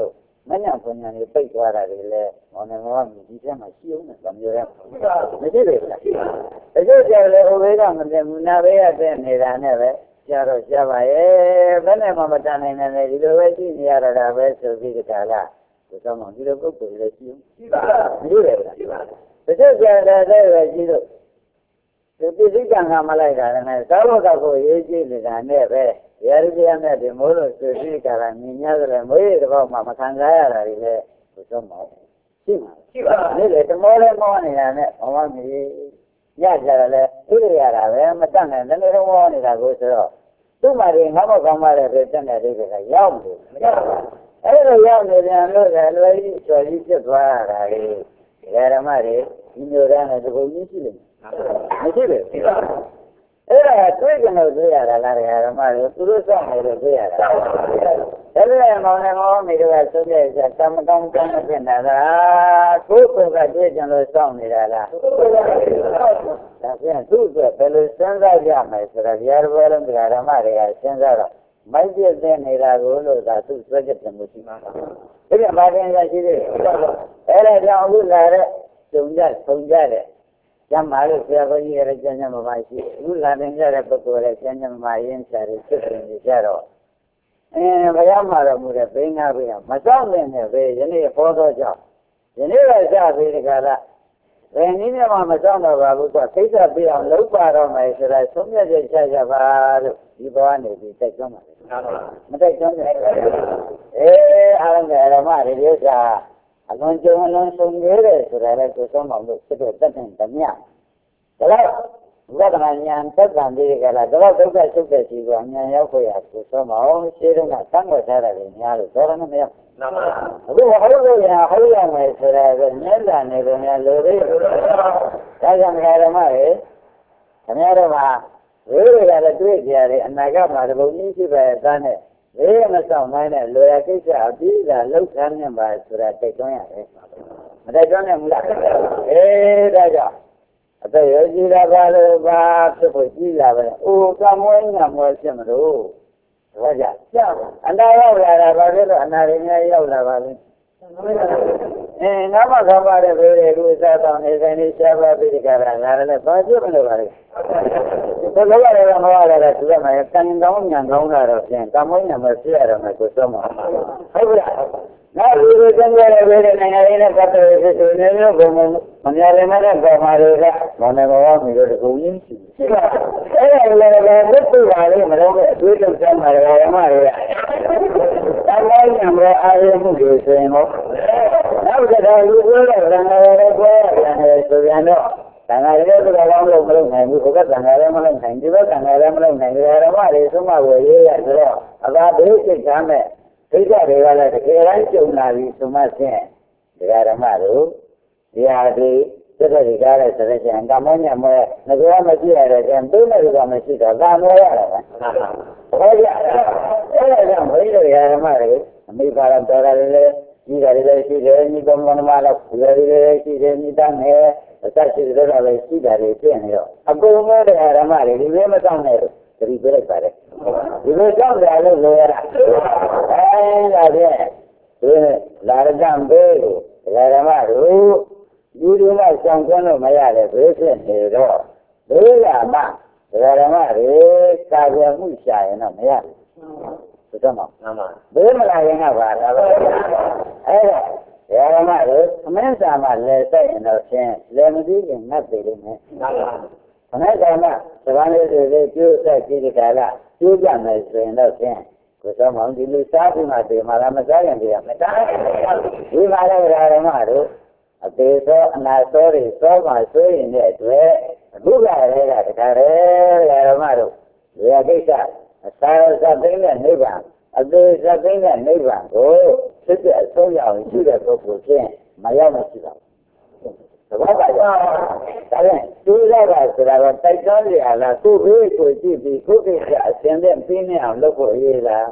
မညံဖွညာနေပိတ်သွားတာတွေလဲမောင်နှမောကဒီထဲမှာရှိအောင်နဲ့ဗမျိုးရမရှိပဲလားတချို့ကျလဲဟိုဘေးကမသိဘူးနာဘေးကတဲ့နေတာနဲ့ပဲကြတော့ကြပါရဲ့ဘယ်နဲ့မှမတန်နိုင်နဲ့ဒီလိုပဲရှိနေရတာပဲဆိုပြီးဒီကလာဒီတော့မှဒီလိုပုဂ္ဂိုလ်လည်းရှိပါမရှိပဲလားရှိပါတချို့ကျတဲ့ပဲရှိလို့ဒီပစ္စည်းကံကမလိုက်တာနဲ့သာဝကကိုရေးကြည့်နေတာနဲ့ပဲရာဇိယနဲ့ဒီမိုးလို့ဆိုပြီးကြတာမြင်ရကြတယ်မွေးတဲ့ဘောက်မှာမခံစားရတာတွေလည်းဘုသောမောရှိမှာရှိပါဘူးလေတမောလေးမောနေတာနဲ့ဘာမှမကြီးညကြတယ်လေသိရရတာပဲမတတ်နိုင်တယ်လည်းတော့မောနေတာကိုဆိုတော့သူ့မှာဒီငါ့ဘောက်ကောင်းပါတဲ့ပြတက်နေတဲ့တွေကရောက်နေမရပါဘူးအဲ့လိုရောက်နေပြန်လို့လည်းလွယ်ကြီးချော်ကြီးဖြစ်သွားရတာလေဓမ္မတွေဒီမျိုးတန်းနဲ့ဒီကုန်းကြီးရှိနေမရှိပဲအဲ့ဒါတွေ့ကြလို့တွေ့ရတာလားဓမ္မတွေသူတို့စောင့်နေလို့တွေ့ရတာဒါလည်းမောင်နဲ့မောင်မိတို့ကသုံးတဲ့ကတမကောင်းကောင်းဖြစ်နေတာကိုယ်ကတွေ့ကြလို့စောင့်နေတာလားဒါပြန်သူ့အတွက်ဘယ်လိုစဉ်းစားကြမယ်ဆိုတာဒီအရဘယ်လိုဓမ္မတွေကစဉ်းစားတော့မိုက်ပြည့်တဲ့နေတာကိုလို့သာသူ့ဆွဲချက်တယ်မှုရှိမှာပါဒီကဘာတင်ရရှိသေးတယ်အဲ့ဒါကြောင့်အခုလာတဲ့ကြုံကြတဲ့ကျမ်းမာလို့ဆရာတော်ကြီးရဲ့ကျမ်းစာမှာရှိအခုလာတင်ကြတဲ့ပုဂ္ဂိုလ်ရဲ့ကျမ်းစာမှာရင်းချတယ်ဖြစ်နေကြတော့ဘုရားမှာတော်မူတဲ့ဘိန်းကားဘေးကမစောင့်နဲ့ပဲယနေ့ဟောတော့ကြောင့်ယနေ့ကစပြီးဒီကလာဘယ်နည်းနဲ့မှမစောင့်တော့ပါဘူးကွာသိစ္စာပြအောင်လုပ်ပါတော့မယ်ဆိုတာသုံးမြတ်ချက်ချကြပါလို့ဒီဘဝနေပြီးတိုက်တွန်းပါလေမတိုက်တွန်းနဲ့အားလုံးဓမ္မတွေဥစ္စာအလွန်ကြုံအလွန်ဆုံးနေတဲ့ဆိုတာလည်းကိုဆုံးအောင်လို့ဖြစ်တဲ့တတ်တဲ့ဓမြဒါတော့ဝိပဿနာဉာဏ်သက်သာပြီးကြလားတော့ဒုက္ခဆုတ်တဲ့စီကဉာဏ်ရောက်ခွင့်ရကိုဆုံးအောင်ရှင်းတော့ကတန်းဝတ်ထားတယ်များလို့တော်တော်မရအခုဟုတ်လို့ရဟုတ်ရမယ်ဆိုတာကဉာဏ်သာနေလို့များလို့သေးဒါကြောင့်ဓမ္မတွေခင်ဗျားတို့မှာဝိရိယလည်းတွေ့ကြရတယ်အနာဂတ်မှာဒီလိုနည်းရှိပဲသားနဲ့ဘေးမဆောင်နိုင်တဲ့လိုရကိစ္စအပြီးသာလောက်ခံနေပါဆိုတာတိုက်တွန်းရတယ်မတိုက်တွန်းနိုင်ဘူးလားဒါကြောင့်အသက်ရကြည်တာပါလို့ပါဖြစ်ဖို့ကြီးလာပဲအိုကမွေးညာမွေးဖြစ်မလို့ဒါကြောင့်အနာရောက်လာတာဘာဖြစ်လို့အနာရင်းများရောက်လာပါလဲငါမခံပါတဲ့ဘေးတွေကိုစားတော့နေတိုင်းနေရှားပါပြီးကြတာငါလည်းဘာဖြစ်မလို့ပါလဲဘယ်လိုလဲတော့မဟုတ်လားသူကမှကံကောင်းညာကောင်းတာတော့ဖြင့်ကမ္မဝိညာမဖြစ်ရတော့မှကိုဆုံးမှာဟုတ်ပြီလားနောက်ဒီလိုကျန်ကြတဲ့ဘေးတွေနိုင်ငံရေးနဲ့ပတ်သက်ပြီးဆိုနေမျိုးဘုံမများလည်းမတဲ့ပေါ်မှာတွေကမောင်နှမောမိတို့တကူရင်းရှိပါအဲ့ဒါလည်းသက်ပြပါလေမလို့အတွေ့အကြုံစမ်းပါရဓမ္မတွေကတမိုင်းညာမအားရမှုတွေဆိုရင်တော့နောက်တစ်ခါလူပြောတဲ့သံဃာတွေပြောရတယ်ဆိုပြန်တော့သံဃာတွေကတော့ကောင်းလို့မလုပ်နိုင်ဘူးဘုရားသံဃာလည်းမလုပ်နိုင်ဒီဘက်သံဃာလည်းမလုပ်နိုင်ဓမ္မတွေသုံးမဝယ်ရေးရဆိုတော့အသာဘေးစိတ်ထားမဲ့ဒိဋ္ဌတွေကလည်းတကယ်တိုင်းကြုံလာပြီဆိုမှဖြင့်ဓမ္မတို့ဒီဟာဒီသက်သက်ဒီကားတဲ့ဆိုတဲ့ကျန်ကမောညမွဲငါကမရှိရတဲ့ကျန်သူ့နဲ့ကမရှိတော့ဒါမွဲရတာပဲဟုတ်ကြအဲ့ဒါကြောင့်ဘုရားဓမ္မတွေအမိပါတော်တော်လည်းကြီးတယ်လည်းရှိတယ်ညီကောင်မတော့ဒီလည်းရှိတယ်မိသားနဲ့အသက်ရှိတဲ့တော့လည်းရှိတယ်ဖြစ်နေတော့အကုန်လုံးတဲ့ဓမ္မတွေဒီလိုမဆောင်နဲ့လို့သတိပေးလိုက်ပါတယ်ဒီလိုကြောက်တယ်လို့ဆိုရတာဒါဖြင့်ဒီလာရကံဘေးကိုဓမ္မတို့လူတွေကဆောင်ကျွမ်းလို့မရတဲ့ဘေးဖြစ်နေတော့ဘေးကမှဓမ္မတွေကာကွယ်မှုရှာရင်တော့မရဘူးဘုရားမောင်ဘေးမလာရင်ကပါတော့အဲ့တော့ဓမ္မတို့သမင်းစာမှလဲဆိုင်ရင်တော့ဖြင့်လဲမသိရင်ငတ်သေးတယ်နဲ့ခဏကမှသဘာဝလေးတွေကျိုးဆက်ကြည့်တဲ့ကာလကျိုးကြမယ်ဆိုရင်တော့ဖြင့်ဘုရားမောင်ဒီလိုစားပြီးမှတေမာလာမစားရင်တရားမတားဒီမှာလည်းဓမ္မတို့အသေးသောအနာသောတွေသောမှဆိုရင်တဲ့အတွက်အခုကလည်းတခါတည်းဓမ္မတို့ဒီကိစ္စအစာစသိမ့်တဲ့နိဗ္ဗာန်အသေးစသိမ့်တဲ့နိဗ္ဗာန်ကိုဖြစ်တဲ့အဆုံးရအောင်ရှိတဲ့ပုဂ္ဂိုလ်ဖြင့်မရောက်မရှိပါဘူးသဘောပါလားဒါနဲ့သူရတာဆိုတာကတိုက်တွန်းရလားကိုယ်ဘေးကိုကြည့်ပြီးကိုယ်ကိစ္စအစဉ်နဲ့ပြီးနေအောင်လုပ်ဖို့ရေးလား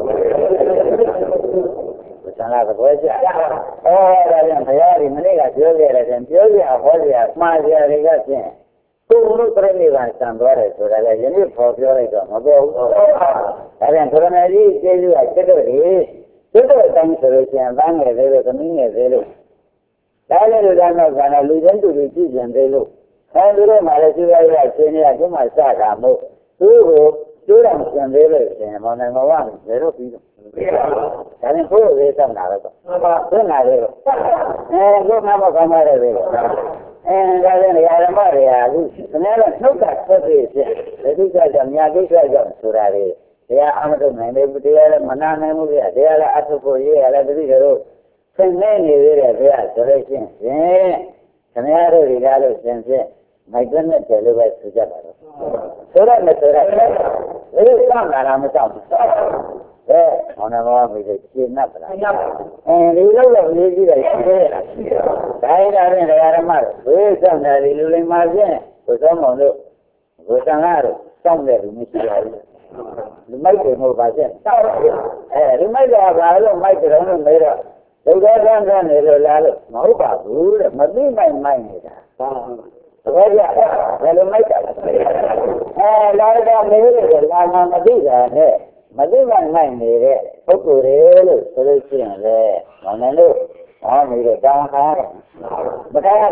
ဆန္ဒသဘောကျဒါကြောင့်ဘုရားဒီမနေ့ကပြောခဲ့တယ်ပြောရဟောရမှားရတွေကဖြင့်ကိုယ်လို့ပြိဋိဘံစံသွားတယ်ဆိုတာလည်းယနေ့ပေါ်ပြောလိုက်တော့မပေါ်ဘူးဒါကြောင့်သရဏကြီးကျေးဇူးကတက်တော့ဒီ the time solution, bang a little, coming a little. Dialogue and a listen to the decision they look. And the Malaysia, Kenya, to my saga, who students and railways and on number one, zero people. And in 4 days, I'm not. Then I will. And go number from my and then the Aramaria, never took that service. The teachers of Yagisa Surari. They are amateur men, they are Manana Muria, they are Atapo, they are the Rio. Send many areas, they are solutions. Canaro Rigalo sends it. My goodness, I live at Sujata. So that there is some that I'm a town. On a long with a kidnap. And you know, lazy, died out in the Aramar. Where is some that is living margin? For some of the Rosanaro, somewhere in Michigan. You might be more by then. You might have a little microphone later. They got run a little ladder. No, but good, must be my mind. Well, make it. Lara made Lama Madida, Madina mind it. Okure, solution there. On a look, on the down high. But I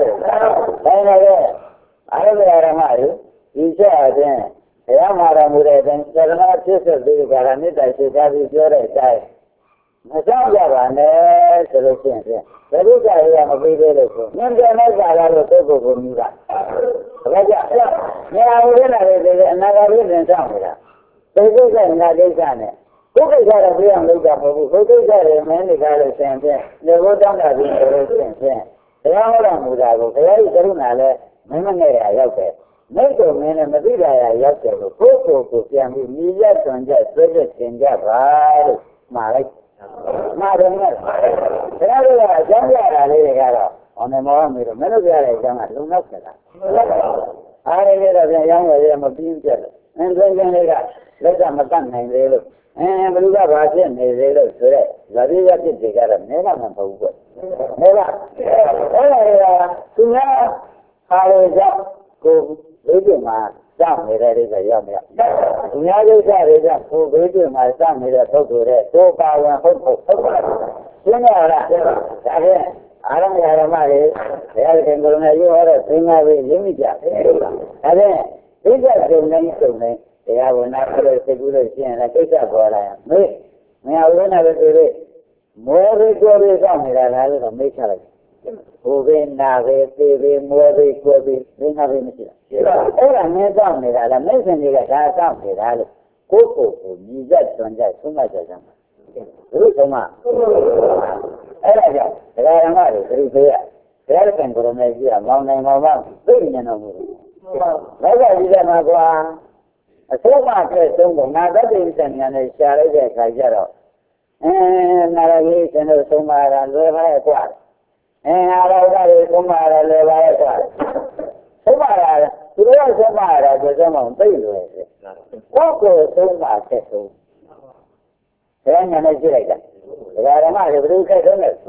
have a he said, Yamara Mured, Sarana sisters, the Garanita, she has his your time. Masanga, solution. The Ruka is a big little. Never another table for me. May I win another reason somewhere. They go there, not they can. Who is that a real look up? Who is that a man? The guy is saying, they go down that way. They are all on Mudago. They are Karunale, Memania, Yoke. Make a man and Madida, Yoke. Poco, can be media and just project in Java. Malik. Madam, on a moment, Melody, I read a young of being jealous. And then let them a son named Relo. And Beluga Rajan is Relo today. The Riga did together, never for never. To now, how is that? Go, baby, man. Some is a young man. The other side is a full baby, my son is a total, so far and hopeful. You know, I don't have a money. The other can go now, you are a thing I will limit. And then, these are the many to me. They have not put a regulation and I take up what I am. May I win a little more recovery on me than I will make it. Moving now, they more recovery, they have a machine. All I made on me that I mentioned you that I found it. I Coco, you just don't get so much of them. Rutoma. The Ramari, the elephant will make you a long name of one, very no. Never did I go on. A so much as someone, not that is and a share like zero. And navigation of Sumara and Leva Quad. And I love Sumara Leva Quad. Sumara, you know Sumara, the Zaman, baby. Coco, Sumara, Tesso. Then I make it like Ramari, blue cat on it.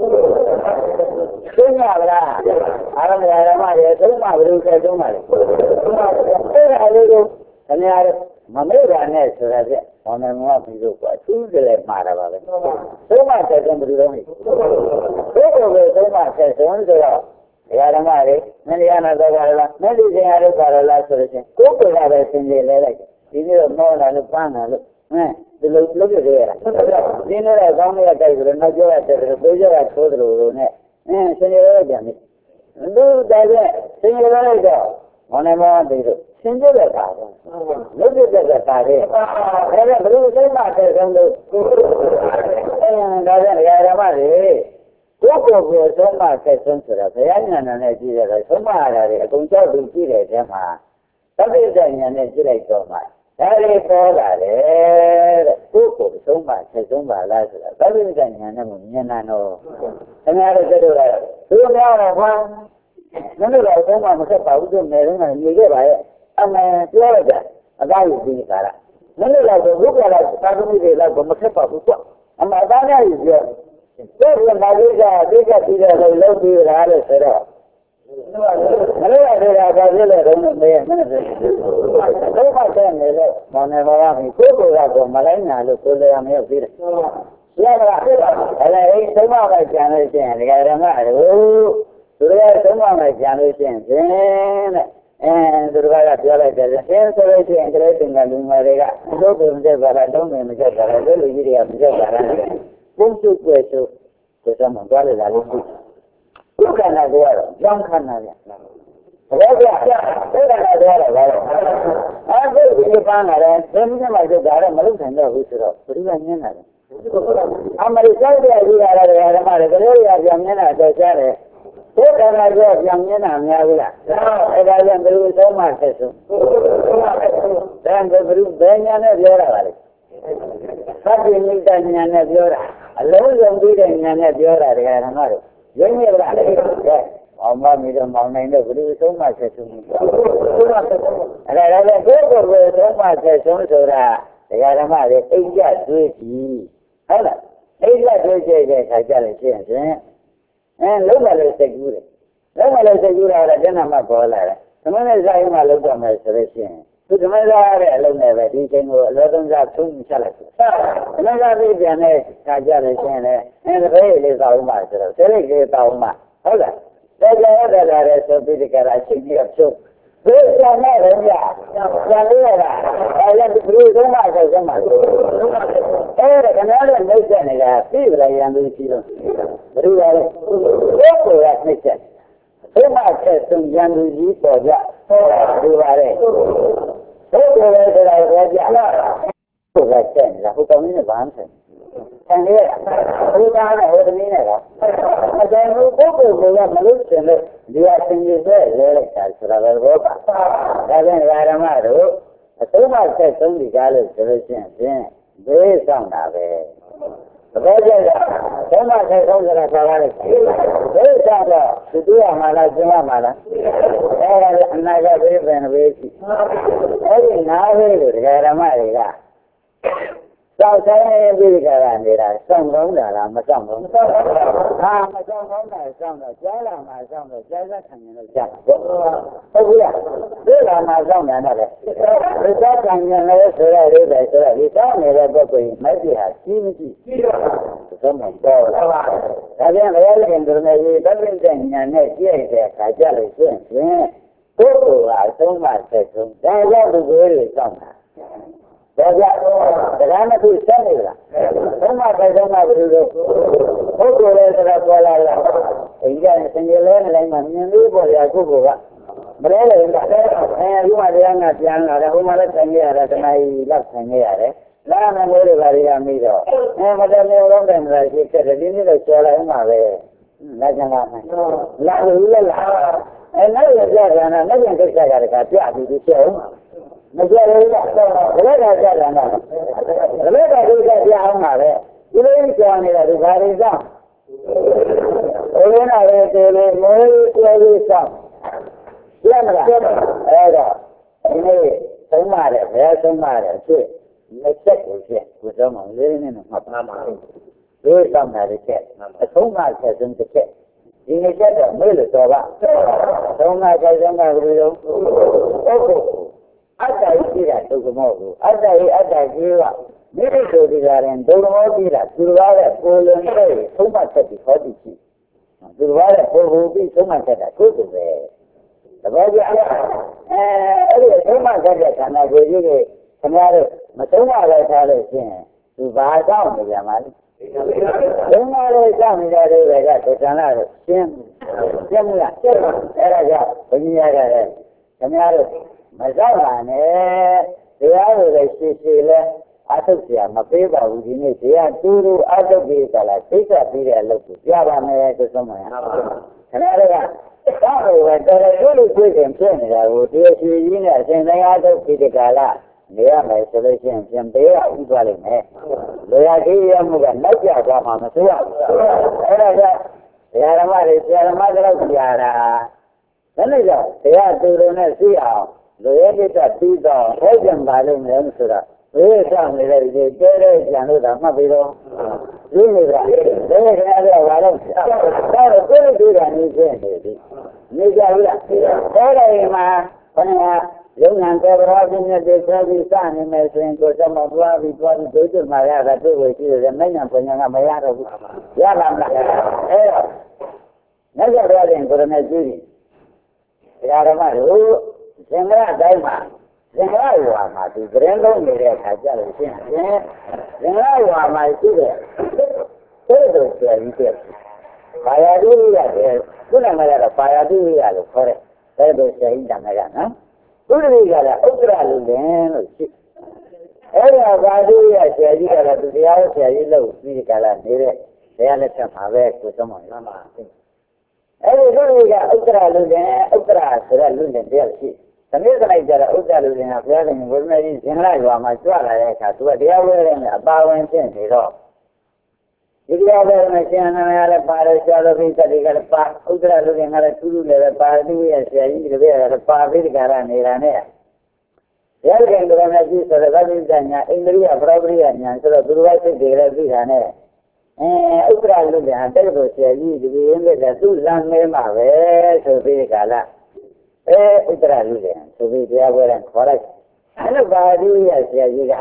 Sumara, I don't know, Sumara, blue cat on it. And I Mamera nest on a more people, Tuesday Marava. So much I don't believe. So much as on the rock. Yaramari, many another, many other parallel solution. Coco have a single like. You need a more than a panel. Look at there. Dinner as only a guy with a major at the pleasure at Kodro. And Senor Jamie. Do that, Senor on a more. Single look at the party. And a blue matters on the and Yaramari. Coco was so much as sensitive. The onion and a dealer, so much I don't tell you, Emma. That is an energy so much. That is all that Coco so much as on my last. That is an animal, Yanano. And I said, who now one? None of our home was about to marry and you get it. I'm a Florida, a guy is being Sarah. None of us look at us, probably they love the Makepa. And my banner is here. There's a Maria, they got either they love you or Alice at all. I don't know, so much on the Malena, look, I may have been. ရပါအဲ့ဒါအိမ်သုံးပါးပဲကျန်လို့ရှိရင်ဒကာဓမ္မတို့သူတို့သုံးပါးပဲကျန်လို့ရှိရင်ဖြင့်တဲ့သူတို့ကပြောလိုက်တယ်ဆင်းဆိုလို့ရှိရင်ကလေးတင်ကလူငယ်တွေကတို့ပုံစံပါတာတုံးနေမကြတာလေလူကြီးတွေကမကြတာလေပုံစုွယ်စုကိုစမ်းသွားလေလာလို့ဒုက္ခနာကတော့ကြောင်းခဏနဲ့ဘယ်ပြဒုက္ခနာကတော့ဘာလဲအဲ့ဒီဒီပန်းလာတယ်ဒီနေ့မှကြတာလည်းမလုပ်နိုင်တော့ဘူးဆိုတော့ဘယ်သူကညင်းလာလဲအမရိကန်ပြည်ကြီးလာတယ်ဓမ္မတွေကလေးရပြန်မျက်နှာတော့ရှားတယ်ဘုရားကကြောပြန်မျက်နှာများဘူးလားအဲ့ဒါကြောင့်ဘယ်လိုဆုံးမှဆက်ဆုံးဒါကဘယ်ညာနဲ့ပြောတာပါလဲသတ္တိမိတ္တညာနဲ့ပြောတာအလုံးစုံပြီးတဲ့ညာနဲ့ပြောတာဓမ္မတို့ရင်းမြစ်လားအောင်မမီတော့မောင်နိုင်တော့ဘယ်လိုဆုံးမှဆက်ဆုံးအဲ့ဒါလည်းကိုယ့်ကိုယ်ကိုဆုံးမှဆက်ဆုံးဆိုတာဓမ္မတွေအိမ်ကြတွေးကြည့်ဟုတ်လားအိမ်ကြတွေးကြတဲ့ခါကြလို့ရှိရင်လုံးဝလည်းစိတ်ကူးတယ်လုံးဝလည်းစိတ်ကူးတာကကျန်တာမှပေါ်လာတယ်သမဏေဇာယမှာလုံးတော့မယ်ဆိုလို့ရှိရင်သူသမဏေဇာရတဲ့အလုံးနဲ့ပဲဒီချိန်ကိုအလောသုံးစားသုံးချက်လိုက်သမဏေဇာပြီးပြန်တဲ့ခါကြလို့ရှိရင်လည်းတပည့်လေးသောက်မှဆိုတော့စိတ်လေးသောက်မှဟုတ်လားတရားရတဲ့လာတဲ့ဆိုပြီးဒီကရာရှိပြီးတော့ချုပ်ဒီကျန်တဲ့ရကြကျန်လေးရတာအဲ့ဒီဘယ်လိုသုံးမှဆက်စမ်းမှာအဲ့ဒါကနားနဲ့နှိမ့်ဆက်နေတာပြည်ပရရန်သူရှိတော့ဘယ်လိုလဲကိုယ်ကနှိမ့်ဆက်သုံးမှဆက်ဆုံးရန်သူကြီးပေါ်ကြဒီပါလေဘုရားလည်းတရားရကြကိုယ်ကဆက်နေတာဟိုကောင်းနေဘာမှဆက်ဆန်လေးဘုရားနဲ့ဟိုသမီးနဲ့ကအကျဉ်းကိုပုဂ္ဂိုလ်ကမလို့ရှင်လို့ဒီအရှင်ကြီးပဲလဲလိုက်တာဆိုတာပဲဘောပါဒါကြောင့်ဓမ္မတို့အသုံးမဆက်ဆုံးဒီကားလို့ဆိုလို့ရှိရင်ဘေးဆောင်တာပဲတပည့်ကျတော့သုံးမဆက်ဆုံးဆိုတာပါပါလေဘေးဆောင်တော့သူတွေ့ရမှာလားကျင်ရမှာလားအဲ့ဒါလည်းအနာဂတ်ဘေးပင်ဘေးရှိအဲ့ဒီနားဘေးလို့ဓမ္မတွေကစောက်ဆိုင်ပြီးကြတာနေတာစောင့်ကောင်းတာလားမစောင့်ဘူးဟာမစောင့်ကောင်းတာစောင့်တော့ကြားလာမှစောင့်တော့ကြားစားခံရင်တော့ကြားဟုတ်ဘူးလားသိလာမှစောင့်တယ်နော်လေကြားခံရင်လည်းဆိုရသေးတယ်ဆိုတော့ဒီစောင့်နေတဲ့ပုဂ္ဂိုလ်မိုက်ပြဟာကြီးမရှိသုံးမပေါ်လာဒါပြန်ဘယ်လိုလဲဆိုတော့ဒီသဗ္ဗညဉာဏ်နဲ့ကြည့်ရတဲ့အခါကြလို့ရှိရင်ပုဂ္ဂိုလ်ကအဆုံးမဆက်ဆုံးဒါကြောင့်ဒီကိုယ်တွေစောင့်တာဒါကြောင့်တရားနဲ့သူဆက်နေလားဘုမပဲဆုံးမဘူးလို့ပုဂ္ဂိုလ်လည်းဆိုတာပေါ်လာလားအင်းကစင်ကြလဲနေမှာမြင်လို့ပေါ်ရပုဂ္ဂိုလ်ကမလဲလေအဲဒီမှာတရားကပြန်လာတယ်ဟိုမှာလည်းဆင်ရရတယ်တဏှာကြီးလက်ဆင်ရရတယ်လာမယ်လို့တွေပါရပြီးတော့မတည်းလုံးတယ်မလားရှိခဲ့တယ်ဒီနေ့တော့ကျော်လိုက်မှာပဲလာကြလားလာလို့လည်းလာနောက်ရကြတာနဲ့နောက်ပြန်ကိစ္စကြတဲ့ကပြပြီးဒီချက်အောင်မကြရဘူးလားဘယ်လိုကြတာလဲဘယ်လိုဒုက္ခပြအောင်ပါပဲဒီလိုကြောင်းနေတာဒီဘာတွေကြောင့်ဘယ်လိုနာလဲတေလေးမိုးကျွေးလေးဆောင်ပြမလားအဲ့တော့ဒီနေ့သုံးပါတယ်ဘယ်သုံးပါတယ်ဖြစ်လက်ချက်ကိုဖြစ်ကိုတော့မှလေးနဲ့မှတ်သားမှာလို့ဆောင်တာတစ်ချက်အဆုံးမှဆက်ဆုံးတစ်ချက်ဒီနေ့ချက်တော့မေ့လို့တော့ပါသုံးမှဆက်ဆုံးကဘယ်လိုဟုတ်ကိုအတ္တရှိတာဒုက္ခမောကိုအတ္တကြီးအတ္တကြီးကမိမိတို့ဒီကရင်ဒုက္ခမောကြီးတာသူတော်ရဲ့ကိုယ်လုံးနဲ့သုံးမှချက်ပြီးဟောတိရှိသူတော်ရဲ့ကိုယ်ကိုပြီးသုံးမှချက်တာကိုယ်ကိုပဲတပည့်ကြအဲ့ဒီသုံးမှချက်တဲ့ခန္ဓာကိုယ်ကြီးကိုခင်ဗျားတို့မသုံးမှလည်းထားလို့ရှိရင်သူဘာကြောင့်နေကြမှာလဲသုံးမှလည်းကြောင့်နေကြတဲ့တွေကဒုက္ခနာတော့ရှင်းမလားအဲ့ဒါကြောင့်ဘုရားကလည်းခင်ဗျားတို့မကြောက်ပါနဲ့တရားကိုလည်းရှည်လဲအထုတ်เสียမပေးပါဘူးဒီနေ့တရားတူတူအထုတ်ပြီးကြလားသိစ္စာပြီးတဲ့အလုပ်ကိုပြပါမယ်ဆိုဆုံးမှာခင်ဗျားတို့ကတောက်လို့ပဲတော်တော်လို့တွေ့ရင်ဖြစ်နေတာကိုတရားရှိကြီးနဲ့အစဉ်တိုင်းအထုတ်ပြီးတဲ့ကာလနေရမယ်ဆိုလို့ရှိရင်ပြန်ပေးရဥသွားလိမ့်မယ်လေယာကြီးရမှုကနောက်ကျသွားမှာမဆိုရဘူးအဲ့ဒါကြောင့်တရားဓမ္မတွေဆရာဓမ္မတွေလောက်ကြာတာဒါနဲ့ကြောင့်တရားတူတူနဲ့သိအောင်လူရဲ့ကိစ္စပြီးတော့ဟဲ့ကြံပါလိမ့်မယ်ဆိုတာဘယ်ဆောင်နေတဲ့ဒီတဲတဲ့ကြံလို့တာမှတ်ပြီးတော့ဒီနေတာဘယ်ခင်ဗျားတို့ဘာလို့ဒါတော့ကိုယ်တို့တာနေချင်းနေပြီနေကြဘူးလားတဲတယ်မှာခဏရုံဏကဘရာပြင်းတဲ့ဆက်ပြီးစနေမယ်ဆိုရင်ကိုယ်တော့မပွားပြီးသွားပြီးဒုက္ခမှာရတာတွေ့လို့ရှိတယ်မဉ္ဇဉ်ပညာကမရတော့ဘူးရလာမလားအဲမြတ်စွာဘုရားရှင်ကိုရမေကြီးတရားဓမ္မတို့သင်္ဃာတိုင်းမှာသင်္ဃာဝါမှာဒီသတင်းလုံးနေတဲ့အခါကျလို့ရှင်းတယ်သင်္ဃာဝါမှာရှိတဲ့တဲ့တို့ဆရာကြီးတဲ့ဘာယာတိရတယ်ခုနကလည်းဘာယာတိရလို့ခေါ်တဲ့တဲ့တို့ဆရာကြီးတန်ခါကနော်သူတို့ကလည်းဥဒ္ဒရလူလင်းလို့ရှိအဲ့ဒါဘာတိရဆရာကြီးကလည်းသူတရားဆရာကြီးလို့ပြီးဒီကလာနေတဲ့တရားလက်ထက်မှာပဲကိုသုံးပါရမှာအဲ့ဒီလူတွေကဥဒ္ဒရလူလင်းဥဒ္ဒရဆိုတဲ့လူလင်းတရားရှိသမီးကလိုက်ကြတော့ဥဒ္ဒရလူလင်းကဘုရားရှင်ဝိမကြီးဇင်လာရွာမှာကြွလာတဲ့အခါသူကတရားဝဲတယ်အပါဝင်ဖြစ်နေတော့ဒီတရားဝဲမှာရှင်နာမရလည်းပါတယ်ကျော်လို့ပြီးတတိကလည်းပါဥဒ္ဒရလူလင်းကလည်းသူ့လူလည်းပါသူ့ရဲ့ဆရာကြီးတွေလည်းပါပြီးဒီကရနေတာနဲ့ဘုရားရှင်ကလည်းကြည့်ဆိုတော့ဗတိတညာအိန္ဒြိယပရပရိယညာဆိုတော့သူတို့ကစိတ်တွေလည်းပြီးတာနဲ့ဥဒ္ဒရလူလင်းတဲ့ကိုဆရာကြီးဒီရင်းတဲ့သူ့လမ်းမဲမှာပဲဆိုပြီးဒီကလာဥဒ္ဒရလူလင်းဆိုပြီးတရားပွဲတဲ့ခေါ်လိုက်အဲ့လိုပါဠိရဆရာကြီးက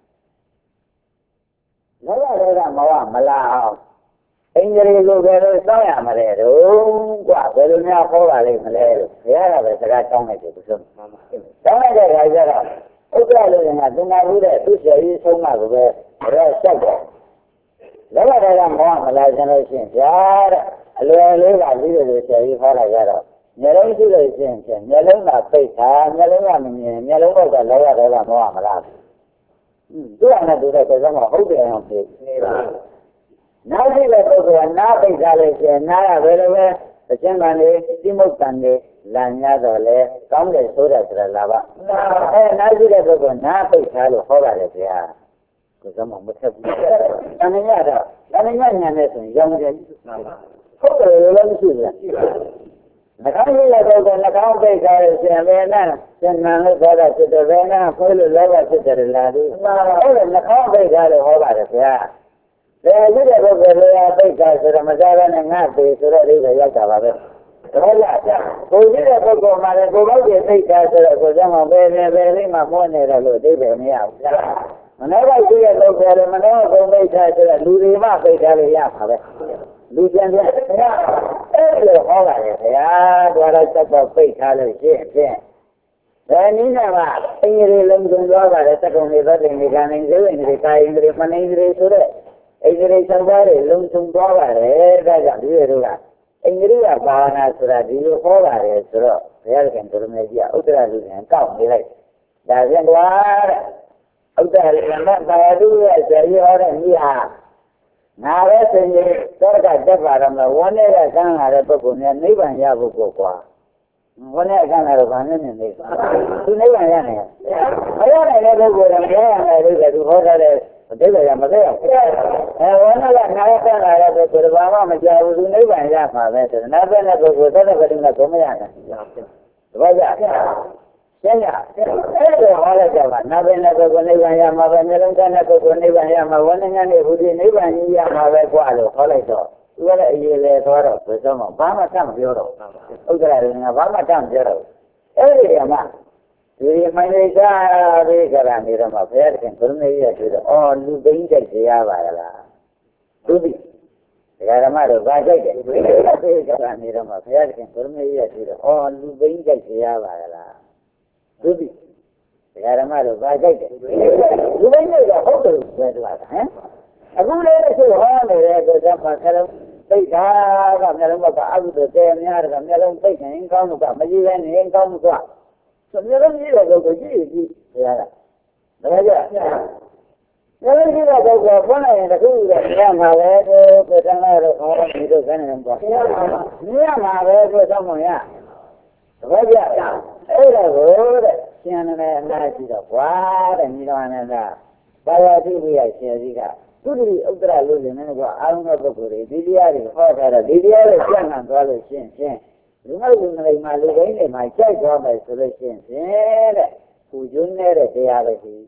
လောကတွေကမဝမလာအောင်အင်္ဂလိပ်လိုပဲလို့စောင့်ရမလဲတော့ကွာဘယ်လိုများခေါ်ပါလိမ့်မလဲလို့ဘုရားကပဲစကားတောင်းလိုက်တယ်သူဆုံးတောင်းလိုက်တဲ့ခါကျတော့ဥဒ္ဒရလူလင်းကသင်္ဃာဘူးတဲ့သူဆရာကြီးဆုံးမကိုပဲတော့ဆက်တယ်လောကတွေကမဝမလာကြလို့ရှိရင်ဗျာတဲ့အလွယ်လေးပါပြီးတယ်လို့ဆရာကြီးဟောလိုက်ကြတော့မျက်လုံးရှိလို့ရှိရင်မျက်လုံးကပိတ်တာမျက်လုံးကမမြင်မျက်လုံးကလောရတော့မဝမလားသူကလည်းသူတဲ့ကောင်းကဟုတ်တယ်အောင်ဖြစ်နေပါနားရှိတဲ့ပုဂ္ဂိုလ်ကနားပိတ်ထားလို့ရှိရင်နားရဘယ်လိုပဲအကျဉ်းကနေတိမုတ်တန်နေလမ်းရတော့လေကောင်းတယ်ဆိုတယ်ဆိုတာလာပါနားရှိတဲ့ပုဂ္ဂိုလ်နားပိတ်ထားလို့ဟောပါတယ်ဗျာကိုယ်ကမှမထက်ဘူးတဏှာတော့တဏှာညာနဲ့ဆိုရင်ရောင်းတယ်ဟုတ်တယ်လို့မရှိဘူးလားနှာခေါင်းကြီးလည်းတော့နှာခေါင်းပိတ်ထားလို့ရှင်ဘယ်နဲ့သင်္ကန်းလို့ခေါ်တာဖြစ်တယ်ဘယ်နဲ့ခွေးလို့လောဘဖြစ်တယ်လားဒီဟုတ်တယ်နှာခေါင်းပိတ်ထားလို့ဟောပါတယ်ဗျာဒါရှိတဲ့ပုဂ္ဂိုလ်တွေကပိတ်ထားဆိုတော့မစားဘဲနဲ့ငါပေဆိုတော့အိဗယ်ရောက်တာပါပဲတော်ရကြကိုရှိတဲ့ပုဂ္ဂိုလ်မှာလည်းကိုယ်ပေါက်ကြီးပိတ်ထားဆိုတော့ကိုယ်ကြောင့်ပဲလေးမှမွန်းနေတယ်လို့အိဗယ်မရဘူးမနောကရှိတဲ့ပုဂ္ဂိုလ်လည်းမနောကုံပိတ်ထားဆိုတော့လူတွေမှပိတ်ထားလို့ရပါပဲလူပြန်ပြန်အဲ့လိုဟောပါတယ်ခင်ဗျာတော်တော်ချက်တော့ပိတ်ထားလို့ရှင်းဖြင့်ဒါနည်းနဲ့ကအင်္ဂလိပ်လုံးစုံသွားပါတယ်သက္ကုံတွေသတ္တိတွေကနေဇေဝိနေတွေကာယင်တွေမနေတွေဆိုတဲ့အင်္ဂလိပ်ဆောင်သားတွေလုံးစုံသွားပါတယ်ဒါကြောင့်ဒီလိုကအင်္ဂလိပ်ကဘာဝနာဆိုတာဒီလိုဟောပါတယ်ဆိုတော့ဘုရားရှင်ကိုရမေကြီးကဥဒ္ဒရလူကကောက်နေလိုက်ဒါပြန်ကွာတဲ့ဥဒ္ဒရလူကဘာလို့ရဲ့ဆရာကြီးဟောတဲ့မိဟာငါပဲစင်ကြီးသောကတက်ပါတော့မလားဝန်းနဲ့ကန်းလာတဲ့ပုဂ္ဂိုလ်များနိဗ္ဗာန်ရဖို့ကိုကွာဝန်းနဲ့ကန်းလာတော့ဘာနဲ့နေလဲသူနိဗ္ဗာန်ရနိုင်မရနိုင်တဲ့ပုဂ္ဂိုလ်ကမရနိုင်လို့လည်းသူဟောထားတဲ့အတိတ်ကမသိအောင်ဝန်းနဲ့ကငါပဲကန်းလာတဲ့ပုဂ္ဂိုလ်ဘာမှမကြောက်ဘူးသူနိဗ္ဗာန်ရမှာပဲဆိုတော့နောက်တဲ့ပုဂ္ဂိုလ်သက်သက်ကတည်းကဘုမရနိုင်တပည့်ကြရှင်းရအဲ့ဒါဟောလိုက်ကြပါနာဘယ်နဲ့ပုဂ္ဂိုလ်နိဗ္ဗာန်ရမှာပဲမျိုးလုံးကတဲ့ပုဂ္ဂိုလ်နိဗ္ဗာန်ရမှာဝဏ္ဏညာနဲ့ဘုရားနိဗ္ဗာန်ကြီးရမှာပဲကွာလို့ဟောလိုက်တော့သူကလည်းအရေးလေသွားတော့ဘယ်တော့မှဘာမှတတ်မပြောတော့ဥဒ္ဒရာကဘာမှတတ်မပြောတော့အဲ့ဒီကမှဒီမိုင်းလေးစားပြီးကြတာနေတော့မှဘုရားရှင်ဘုရားကြီးရတွေ့တော့အော်လူသိမ့်ကြိုက်တရားပါလားသူဒီဒကာဓမ္မတို့ဗာကြိုက်တယ်ပြီးကြတာနေတော့မှဘုရားရှင်ဘုရားကြီးရတွေ့တော့အော်လူသိမ့်ကြိုက်တရားပါလားသူဒီဒကာဓမ္မတို့ဗာကြိုက်တယ်လူသိမ့်ကြိုက်တော့ဟုတ်တယ်ပဲသူကဟမ်အခုလည်းသူဟောနေတဲ့ကိုယ်ကမှဆလုံးပိတ်တာကမျက်လုံးကအကုသိုလ်တဲများတယ်ကမျက်လုံးပိတ်နေကောင်းလို့ကမကြည့်ပဲနေကောင်းလို့ကဆိုမျက်လုံးကြည့်တဲ့ပုဂ္ဂိုလ်ကြည့်ဘုရားကဒါကြမျက်လုံးကြည့်တဲ့ပုဂ္ဂိုလ်ဖွင့်လိုက်ရင်တခုတည်းမြင်မှာပဲကိုယ်တန်းလာတော့ဟောဒီလိုကနေတော့မြင်မှာပဲကိုယ်ဆောင်မရဒါကြအဲ့ဒါကိုတဲ့ရှင်းနေအနာကြည့်တော့ကွာတဲ့ညီတော်နဲ့ကဘာဝတိဝိယရှင်ကြီးကသူတိဥဒ္ဒရလို့လည်းနည်းကအာရုံပုဂ္ဂိုလ်တွေဒီတရားတွေဟောထားတာဒီတရားတွေပြန့်နှံ့သွားလို့ရှင်းလူမျိုးလူမျိုးမှာလူတိုင်းတွေမှာကြိုက်သွားမယ်ဆိုလို့ရှင်းတဲ့ပူဇွန်းနေတဲ့တရားပဲဒီ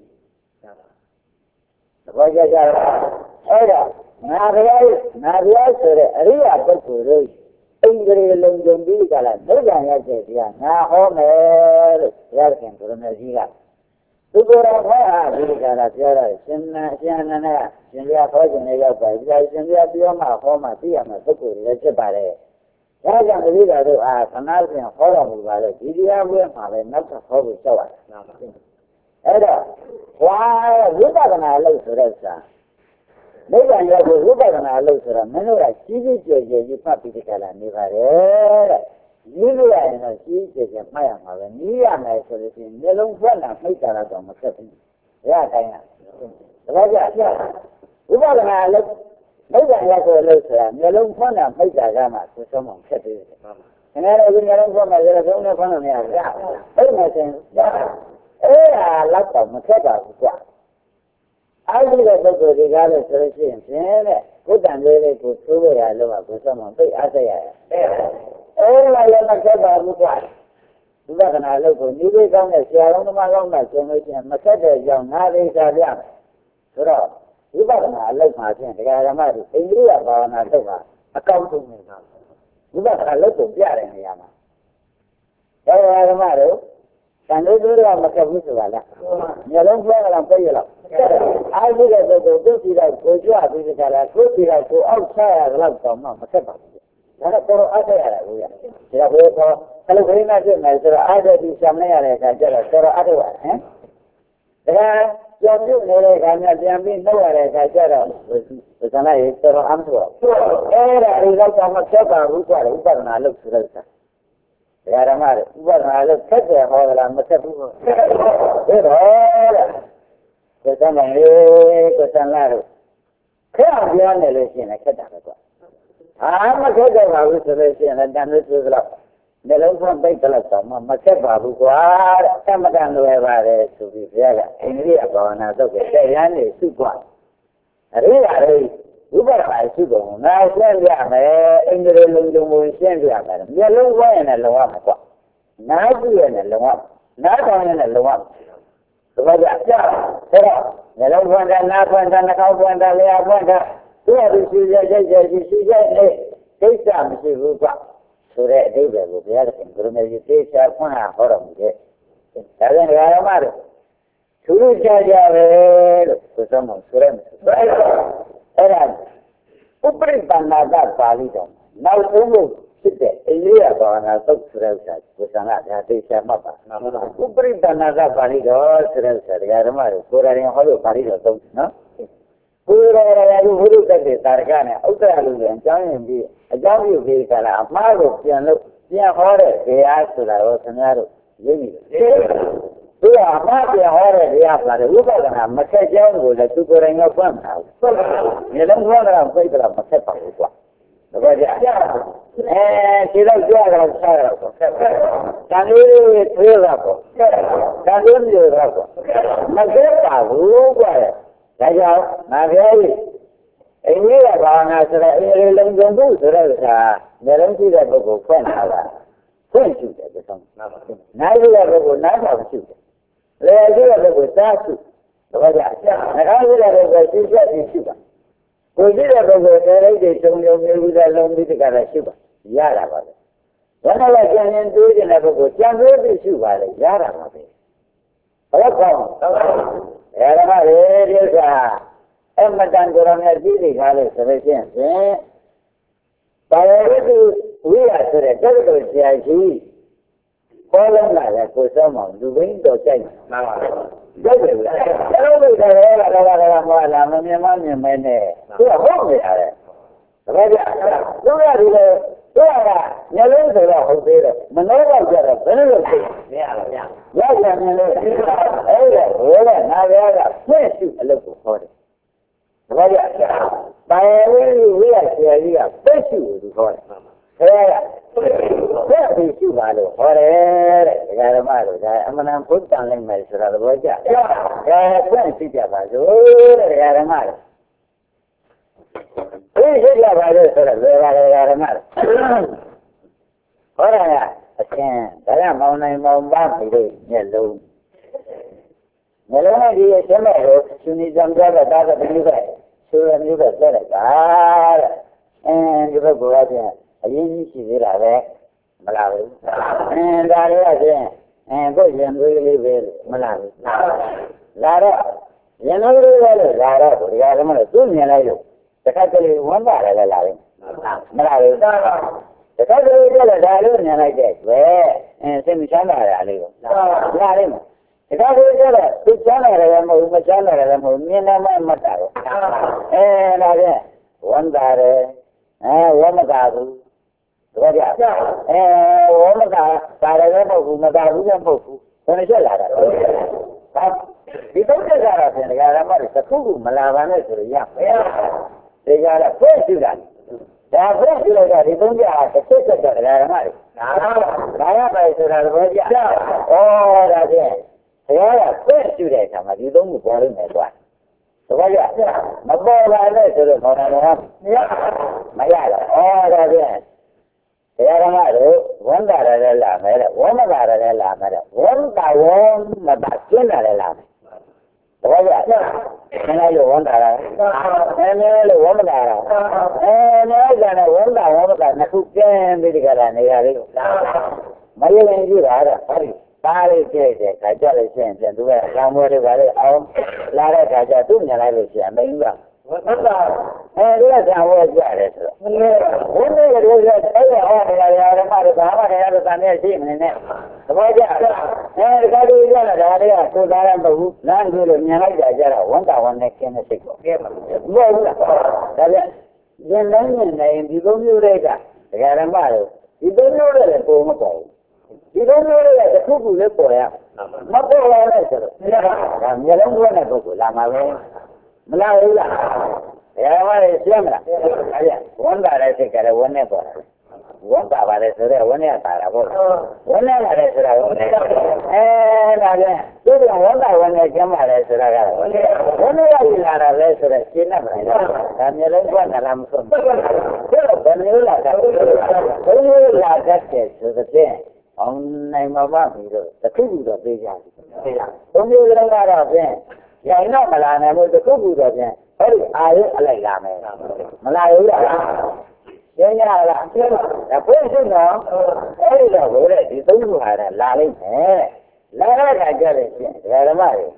သဘောကျကြလားအဲ့ဒါငါဘုရားဆိုတဲ့အရိယာပုဂ္ဂိုလ်တွေအင်္ဂရိလုံးကြုံပြီးကြလားဒုက္ခရတဲ့တရားငါဟောမယ်လို့လို့ဘုရားခင်ဘုရားကြီးကသူကိုယ်တော်ဟောတာဒီကရာပြောတော့ရှင်နန္ဒနဲ့ရှင်ပြဟောခြင်းနဲ့ရောက်ပါပြီ။ရှင်ပြပြောမှဟောမှသိရမှာပုဂ္ဂိုလ်တွေလည်းဖြစ်ပါတယ်။ဒါကြောင့်တတိယတို့အားခဏစဉ်ဟောတော်မူပါလေဒီတရားပွဲမှာလည်းနောက်ထပ်ဟောဖို့ကြောက်ရတယ်။အဲ့တော့ဝါဝိပဿနာလို့ဆိုတဲ့စာနိဗ္ဗာန်ရောက်ဖို့ဝိပဿနာလို့ဆိုတာမင်းတို့ကကြီးကြီးကျယ်ကျယ်ကြီးဖတ်ပြီးဒီကလာနေပါတယ်တဲ့။ဒီလိုရရင်တော့ကြီးကြီးကျယ်ကျယ်မှတ်ရမှာပဲ။နီးရမယ်ဆိုလို့ရှိရင်မျိုးလုံးဖွက်လာမိတ်တာတော့မဆက်ဘူး။ရတိုင်းကဒါကြဝိပဿနာလို့နိဗ္ဗာန်ရောက်ဖို့လို့ဆိုတာမျိုးလုံးဖွက်လာမိတ်တာကမှသူဆုံးမှဆက်ပြီးတယ်။ခင်ဗျားတို့ဒီမျိုးလုံးဖွက်မှလည်းသုံးနဲ့ဖွက်လို့မရဘူး။အဲ့မှာရှင်အဲ့ဒါလောက်တော့မဆက်ပါဘူးကွာ။အဲ့ဒီလိုပုဂ္ဂိုလ်တွေကလည်းဆိုလို့ရှိရင်ဖြင့်တဲ့ကိုယ်တန်လေးလေးကိုသိုးရလို့ကကိုယ်ဆုံးမှသိအားဆက်ရရ။အဲ့ဒါလည်းမဆက်ပါဘူးကွာ။ဝိပဿနာလို့ကိုညီလေးကောင်းတဲ့ဆရာတော်သမားကောင်းတဲ့ဆိုလို့ရှိရင်မဆက်တဲ့ကြောင့်နားလေးစားပြမယ်။ဆိုတော့ဝိပဿနာအလုပ်မှာဖြင့်တရားဓမ္မတွေအိန္ဒိယဘာဝနာလုပ်တာအကောင်းဆုံးနေတာဝိပဿနာလုပ်ကိုပြတဲ့နေရာမှာတရားဓမ္မတို့တန်လေးတို့ကမကပ်ဘူးဆိုတာလားမျိုးလုံးပြောတာပြည့်ရလားအားကြီးတဲ့ပုဂ္ဂိုလ်သူစီလိုက်ကိုကြွပြီးကြတာကိုစီလိုက်ကိုအောက်ချရတော့တော့မှမဆက်ပါဘူးဒါတော့တော်အားရတာကိုရဒါဘယ်တော့အဲ့လိုခရင်းနာဖြစ်မယ်ဆိုတော့အားရပြီးရှောင်နေရတဲ့အခါကျတော့တော်အားရပါဟမ်ဒါကြောင့်ပြုနေတဲ့အခါကျပြန်ပြီးနှုတ်ရတဲ့အခါကျတော့သက္ကနာရေးတော်အားမဆိုတော့အဲ့ဒါဒီတော့မှဆက်ပါဘူးကွာဥပဒနာလို့ဆိုတော့တရားဓမ္မတွေဥပဒနာလို့ဆက်တယ်ဟောလားမဆက်ဘူးဟုတ်တော့တဲ့သံဃာလေးကိုသံဃာတို့ခဲအောင်ပြောနေလို့ရှိရင်ခက်တာပဲကွာမခက်တော့ပါဘူးဆိုလို့ရှိရင်တန်လို့ဆိုတော့နှလုံးသွင်းပိတ်ကလေးတော့မခက်ပါဘူးကွာတဲ့အမတန်လွယ်ပါတယ်ဆိုပြီးဘုရားကအိန္ဒိယဘာဝနာသုတ်ကတဲ့ရန်နေစုကွာအရိယာတွေဝိပဿနာရှိကုန်ငါရှင်းပြမယ်အင်္ဂလိပ်လုံးလုံးကိုရှင်းပြမယ်မျက်လုံးဝဲရင်လည်းလုံရမှာကွာနားကြည့်ရင်လည်းလုံရနားထောင်ရင်လည်းလုံရဒါကြပြဆိုတော့မျက်လုံးဖွင့်တာနားဖွင့်တာနှာခေါင်းဖွင့်တာလျှာဖွင့်တာသူ့အတူရှိရကြိတ်ကြရှိကြနေဒိဋ္ဌာမရှိဘူးကွာဆိုတဲ့အဓိပ္ပာယ်ကိုဘုရားရှင်ကိုရမေကြီးသေချာဖွင့်ဟောတော်မူတဲ့ဒါကြောင့်ဓမ္မတို့သူတို့ကြကြပဲလို့ဆိုစမ်းလို့ဆိုရမယ်အဲ့ဒါဥပရိပန္နာကပါဠိတော်နောက်ဆုံးလို့ဖြစ်တဲ့အိန္ဒိယဘာဝနာသုတ်ဆိုတဲ့ဥစ္စာကိုသံဃာဒါသိချာမှတ်ပါဥပရိပန္နာကပါဠိတော်ဆိုတဲ့ဥစ္စာဓမ္မတွေကိုယ်တိုင်ဟောလို့ပါဠိတော်သုံးနော်ကိုယ်တော်ကဘုရုတ္တတဲ့တာရကနဲ့ဥဒ္ဒရာလူတွေအကြောင်းရင်းပြီးအကြောင်းပြုပြီးကြလားအမှားကိုပြန်လို့ပြန်ဟောတဲ့တရားဆိုတာကိုခင်ဗျားတို့ရင်းနေတယ်သူကအမှားပြန်ဟောတဲ့တရားပါတယ်ဥပဒနာမဆက်ကြောင်းကိုလည်းသူကိုယ်တိုင်ကဖွင့်တာဟုတ်မြေလုံးဖွင့်တာပြိတ္တာမဆက်ပါဘူးကွာဒါပဲကြာခြေတော့ကြွရတော့ဆက်ရတော့တန်လေးတွေထွေးတာပေါ့တန်လေးတွေတော့ပေါ့မဆက်ပါဘူးကွာဒါကြောင့်ငါပြောပြီအိန္ဒိယဘာဝနာဆိုတဲ့အေးလုံးစုံမှုဆိုတဲ့အခါမျိုးလုံးရှိတဲ့ပုဂ္ဂိုလ်ဖွင့်လာတာဖွင့်ရှိတယ်ဒီဆုံးနားရှိတဲ့ပုဂ္ဂိုလ်နားထောင်ရှိတယ်လေရှိတဲ့ပုဂ္ဂိုလ်စားရှိတော့ကြာနှာခေါင်းရှိတဲ့ပုဂ္ဂိုလ်ရှိချက်ရှိတာကိုရှိတဲ့ပုဂ္ဂိုလ်တဲ့ရိတ်တွေတုံတုံမျိုးဦးတဲ့လုံးပြီးတကလည်းရှိပါရတာပါလေဘာလို့လဲကျန်ရင်တွေးနေတဲ့ပုဂ္ဂိုလ်ကျန်တွေးပြီးရှိပါလေရတာပါပဲဘယ်ကောင်းအဲ့ဒါကလေဒီဥစ္စာအမတန်ကိုရမယ်ကြည့်နေကြလို့ဆိုလို့ရှိရင်ပါရဝိတုဝိရဆိုတဲ့တက္ကသိုလ်ဆရာကြီးခေါ်လုံးလာတဲ့ကိုစောမောင်လူဘင်းတော်ကြိုက်မှာပါကြိုက်တယ်လားအဲ့လိုပဲတော့မောလာမမြင်မမြင်မဲနဲ့သူကဟုတ်နေရတယ်ဒါပဲသူရတယ်သူကညလုံးဆိုတော့ဟုတ်သေးတယ်မနှောတော့ကြတော့ဘယ်လိုလုပ်လဲမရပါဘူးရကြတယ်လို့အဲ့ဒါဟိုကနာရကဖွင့်ရှိအလုပ်ကိုခေါ်တယ်ဒါကြပါရဝိဝိရဆရာကြီးကပိတ်ရှိလို့ခေါ်တယ်ဆရာကဆက်ပြီးရှိပါလို့ခေါ်တယ်တဲ့ဒကာဓမ္မတို့ဒါအမှန်တန်ဘုဒ္ဓံလိုက်မယ်ဆိုတာသဘောကျဒါဆက်ရှိကြပါလို့တဲ့ဒကာဓမ္မတို့ဒီရှိကြပါလို့ဆိုတော့ဘယ်ပါလဲဒကာဓမ္မတို့ဟောတာကအချင်းဒါကမောင်နိုင်မောင်ပါပြီလို့မျက်လုံးနဲ့ဒီအချင်းမဲ့ကိုရှင်နေကြတဲ့ဒါကတည်းကဆိုရမျိုးပဲဆက်လိုက်တာတဲ့ဒီဘက်ကကချင်းအရင်ကြီးရှိသေးတာပဲမလားဘူးဒါလေးကချင်းကိုရင်သွေးလေးပဲမလားလာတော့ရင်သွေးလေးပဲလို့လာတော့ဒီကရမလို့သူ့မြင်လိုက်လို့တခါတလေဝမ်းသာတယ်လာတယ်မလားဘူးတခါတလေကျတော့ဒါလို့မြင်လိုက်တဲ့ပဲစိတ်မချမ်းသာရလေးကိုလာလိမ့်မယ်တခါတလေကျတော့သူချမ်းသာတယ်မဟုတ်မချမ်းသာတယ်မဟုတ်မြင်နေမှမှတ်တာတော့ဒါဖြင့်ဝမ်းသာတယ်ဝမ်းမသာဘူးတော့ကြဝမ်းမသာဒါလည်းမဟုတ်ဘူးမသာဘူးလည်းမဟုတ်ဘူးဘယ်နဲ့ချက်လာတာဒီတော့ကြတာဖြင့်ဒကာရမတွေတစ်ခုခုမလာပါနဲ့ဆိုရမရဒီကြတော့ဖွင့်ရှိတာဒါဖွင့်ရှိလိုက်တာဒီသုံးကြတစ်ချက်ချက်တော့ဒကာရမတွေဒါရပါဆိုတာတော့ကြဒါဖြင့်တရားကဖွင့်ရှိတဲ့အခါမှာဒီသုံးခုပေါ်လိမ့်မယ်ကွာတော့ကြမပေါ်ပါနဲ့ဆိုတော့ခေါ်တာတော့မရတော့ဒါဖြင့်တရားဓမ္မတို့ဝန်တာလည်းလာမယ်တဲ့ဝမတာလည်းလာမယ်တဲ့ဝန်တာဝမတာကျင်းတာလည်းလာမယ်တော့ကြနည်းနည်းလို့ဝန်တာလားနည်းနည်းလို့ဝမတာလားနည်းကြတယ်ဝန်တာဝမတာနှစ်ခုကျင်းပြီးဒီကရနေရလေးမရရင်ကြည့်တာတဲ့ဟုတ်ပြီပါးလေးကျဲတဲ့ခါကြလို့ရှိရင်ပြန်သူကလောင်မွေးတွေပါလေအောင်လာတဲ့ခါကျသူ့ညာလိုက်လို့ရှိရင်မင်းကဟုတ်လားဒီကဆံဝဲကြတယ်ဆိုတော့ဘုန်းကြီးတို့ကအဲ့ဒါဟောနေရတယ်ဓမ္မတွေဘာမှတရားတို့တန်နေရှိမနေနဲ့သဘောကျဒီကတို့ကြလာဒါတွေကကိုယ်သားလည်းမဟုတ်ဘူးလမ်းကျလို့မြင်လိုက်ကြကြတော့ဝန်တာဝန်နဲ့ကျင်းတဲ့စိတ်ကိုကဲမှာမဟုတ်ဘူးလားဒါပြန်ရင်လည်းမြင်နေဒီသုံးမျိုးတွေကဒကာဓမ္မတို့ဒီသုံးမျိုးတွေပုံမပေါ်ဘူးဒီလိုမျိုးလေးတစ်ခုခုလေးပေါ်ရမပေါ်လာနဲ့ဆိုတော့ဒါမျိုးလုံးသွင်းတဲ့ပုဂ္ဂိုလ်လာမှာပဲမလာဘူးလားတရားမလေးရှင်းမလားအဲ့ဝန်တာတဲ့စိတ်ကလည်းဝန်နဲ့ပေါ်တာဝန်တာပါလေဆိုတော့ဝန်နဲ့တာတာပေါ့ဝန်နဲ့လာတယ်ဆိုတာကဒါပြန်သူကဝန်တာဝန်နဲ့ကျမ်းပါလေဆိုတာကဝန်နဲ့ရလာတာလဲဆိုတော့ရှင်းနေမှာဒါမျိုးလုံးသွင်းတာလားမဆုံးဘူးဘယ်လိုလာတာဘယ်လိုလာတတ်တယ်ဆိုတော့အောင်နိုင်မှာပါပြီတော့တစ်ခုခုတော့ပေးကြတယ်။ဘုံမျိုးကတော့ဖြင့်ရိုင်တော့မလာနိုင်ဘူးတစ်ခုခုတော့ဖြင့်ဟောဒီအာရုံအလိုက်လာမယ်။မလာဘူးလား။ရှင်းရလား။ဒါဖွင့်ရှိတော့အဲ့ဒီတော့ဘိုးတဲ့ဒီသုံးခုဟာလာလိမ့်မယ်။လာတဲ့အခါကျတော့ဖြင့်ဓမ္မတွေ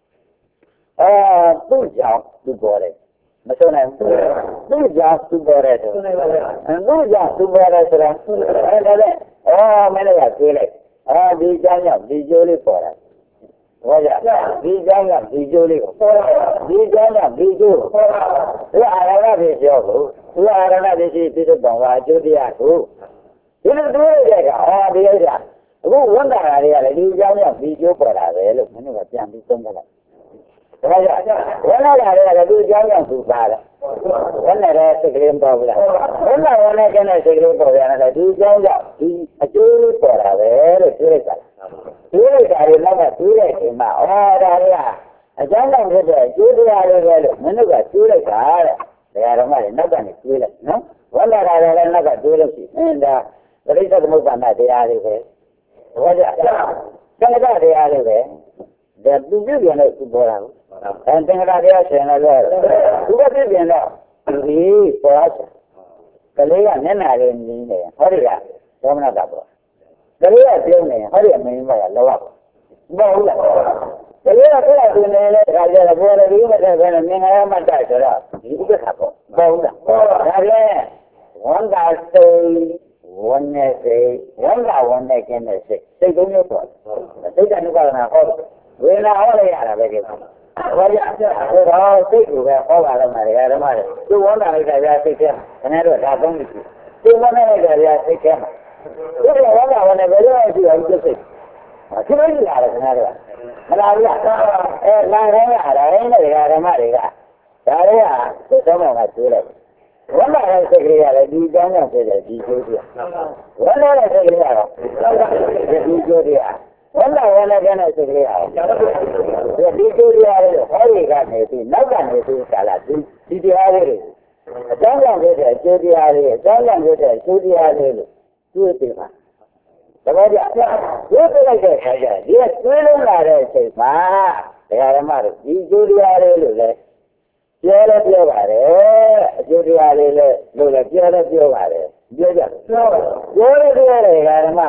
သူ့ကြောင့်သူပေါ်တယ်မဆုံးနိုင်ဘူးသူ့ကြောင့်သူပေါ်တယ်ဆိုသူ့ကြောင့်သူပေါ်တယ်ဆိုတာအဲ့ဒါလေမင်းလည်းပြေးလိုက်ဒီเจ้าကြောင့်ဒီကျိုးလေးပေါ်တာဟောကြဒီเจ้าကြောင့်ဒီကျိုးလေးကိုဒီเจ้าကြောင့်ဒီကျိုးဒီအာရဏဖြစ်ပြောကိုဒီအာရဏဖြစ်ရှိပြည့်စုံပါအကျိုးတရားကိုဒီလိုတွေးရတဲ့ကဒီဥစ္စာအခုဝန်တာတွေကလည်းဒီเจ้าကြောင့်ဒီကျိုးပေါ်တာပဲလို့မင်းတို့ကပြန်ပြီးသုံးကြလိုက်ဒါကြောင့်ဝန်လာရတယ်သူเจ้าကြောင့်သူပါတယ်ဝန်နဲ့စိတ်ကလေးပေါ်ဘူးလားဝန်လာဝန်နဲ့ကျတဲ့စိတ်ကလေးပေါ်ရတယ်ဒီเจ้าကြောင့်ဒီအကျိုးပေါ်တာပဲလို့ပြောလိုက်တာပြောလိုက်တာလည်းနောက်ကပြောလိုက်တယ်မှာဒါလေးကအကျဉ်းကြောင့်ဖြစ်တဲ့အကျိုးတရားလေးပဲလို့မင်းတို့ကပြောလိုက်တာတဲ့တရားတော်မှလည်းနောက်ကနေပြောလိုက်နော်ဝန်လာရတယ်လည်းနောက်ကပြောလို့ရှိရင်ဒါပရိစ္ဆေသမုပ္ပါဒတရားလေးပဲဘောကြသင်္ကတတရားလေးပဲဒါသူပြည့်ပြန်လို့သူပေါ်တာသင်္ကတတရားဆင်လာလို့သူကပြည့်ပြန်တော့ဒီပေါ်တာကလေးကမျက်နှာလေးမြင်နေဟောဒီကသောမနတာပေါ့ကလေးကပြုံးနေဟောဒီအမင်းမကလောကမဟုတ်လားကလေးကပြည့်ပြန်နေလေဒါကြတော့ပေါ်တယ်ဒီမတဲ့ဘယ်နဲ့မြင်ရမှတ်တယ်ဆိုတော့ဒီဥပ္ပခါပေါ့မဟုတ်လားဒါလည်းဝန်တာစိတ်ဝန်နဲ့စိတ်ဝန်နဲ့ကျင်းတဲ့စိတ်သုံးမျိုးပေါ့စိတ်ကနုပါဒနာဟောဝေဒနာဟောလိုက်ရတာပဲကိစ္စဘာကြတော့စိတ်ကိုပဲဟောပါတော့မှာဓမ္မတွေသူဝန်တာလိုက်တာပြစိတ်ထဲခဏတော့ဒါသုံးပြီသူဝန်နဲ့လိုက်တာပြစိတ်ထဲမှာသူကဝန်တာဝန်နဲ့ဘယ်လိုရှိအောင်စိတ်စိတ်ဒီလိုကြီးလာတယ်ခဏတော့မလာဘူးလားလာတယ်ရတယ်နဲ့ဓမ္မတွေကဒါတွေကသူ့သုံးမှာကျွေးလိုက်ဝန်တာရဲ့စိတ်ကလေးရတယ်ဒီကြောင်းကြောင့်ဖြစ်တယ်ဒီကျိုးတရားဝန်တာရဲ့စိတ်ကလေးကတော့ဒီကျိုးတရားဝန်တာဝန်နဲ့ကျတဲ့စိတ်ကလေးရတယ်ဒီကျိုးတရားလေးဟောဒီကနေပြီးနောက်ကနေပြီးကာလဒီတရားလေးတွေအကြောင်းကြောင့်ဖြစ်တဲ့အကျိုးတရားလေးအကြောင်းကြောင့်ဖြစ်တဲ့အကျိုးတရားလေးလို့တွေးပြီးပါတပည့်ကြတွေးပြလိုက်တဲ့အခါကျဒီကတွေးလုံးလာတဲ့အချိန်မှာဒကာဓမ္မတို့ဒီကျိုးတရားလေးလို့လဲပြောလဲပြောပါတယ်အကျိုးတရားလေးလဲလို့လဲပြောလဲပြောပါတယ်ပြောကြပြောလဲပြောတယ်ဓမ္မတို့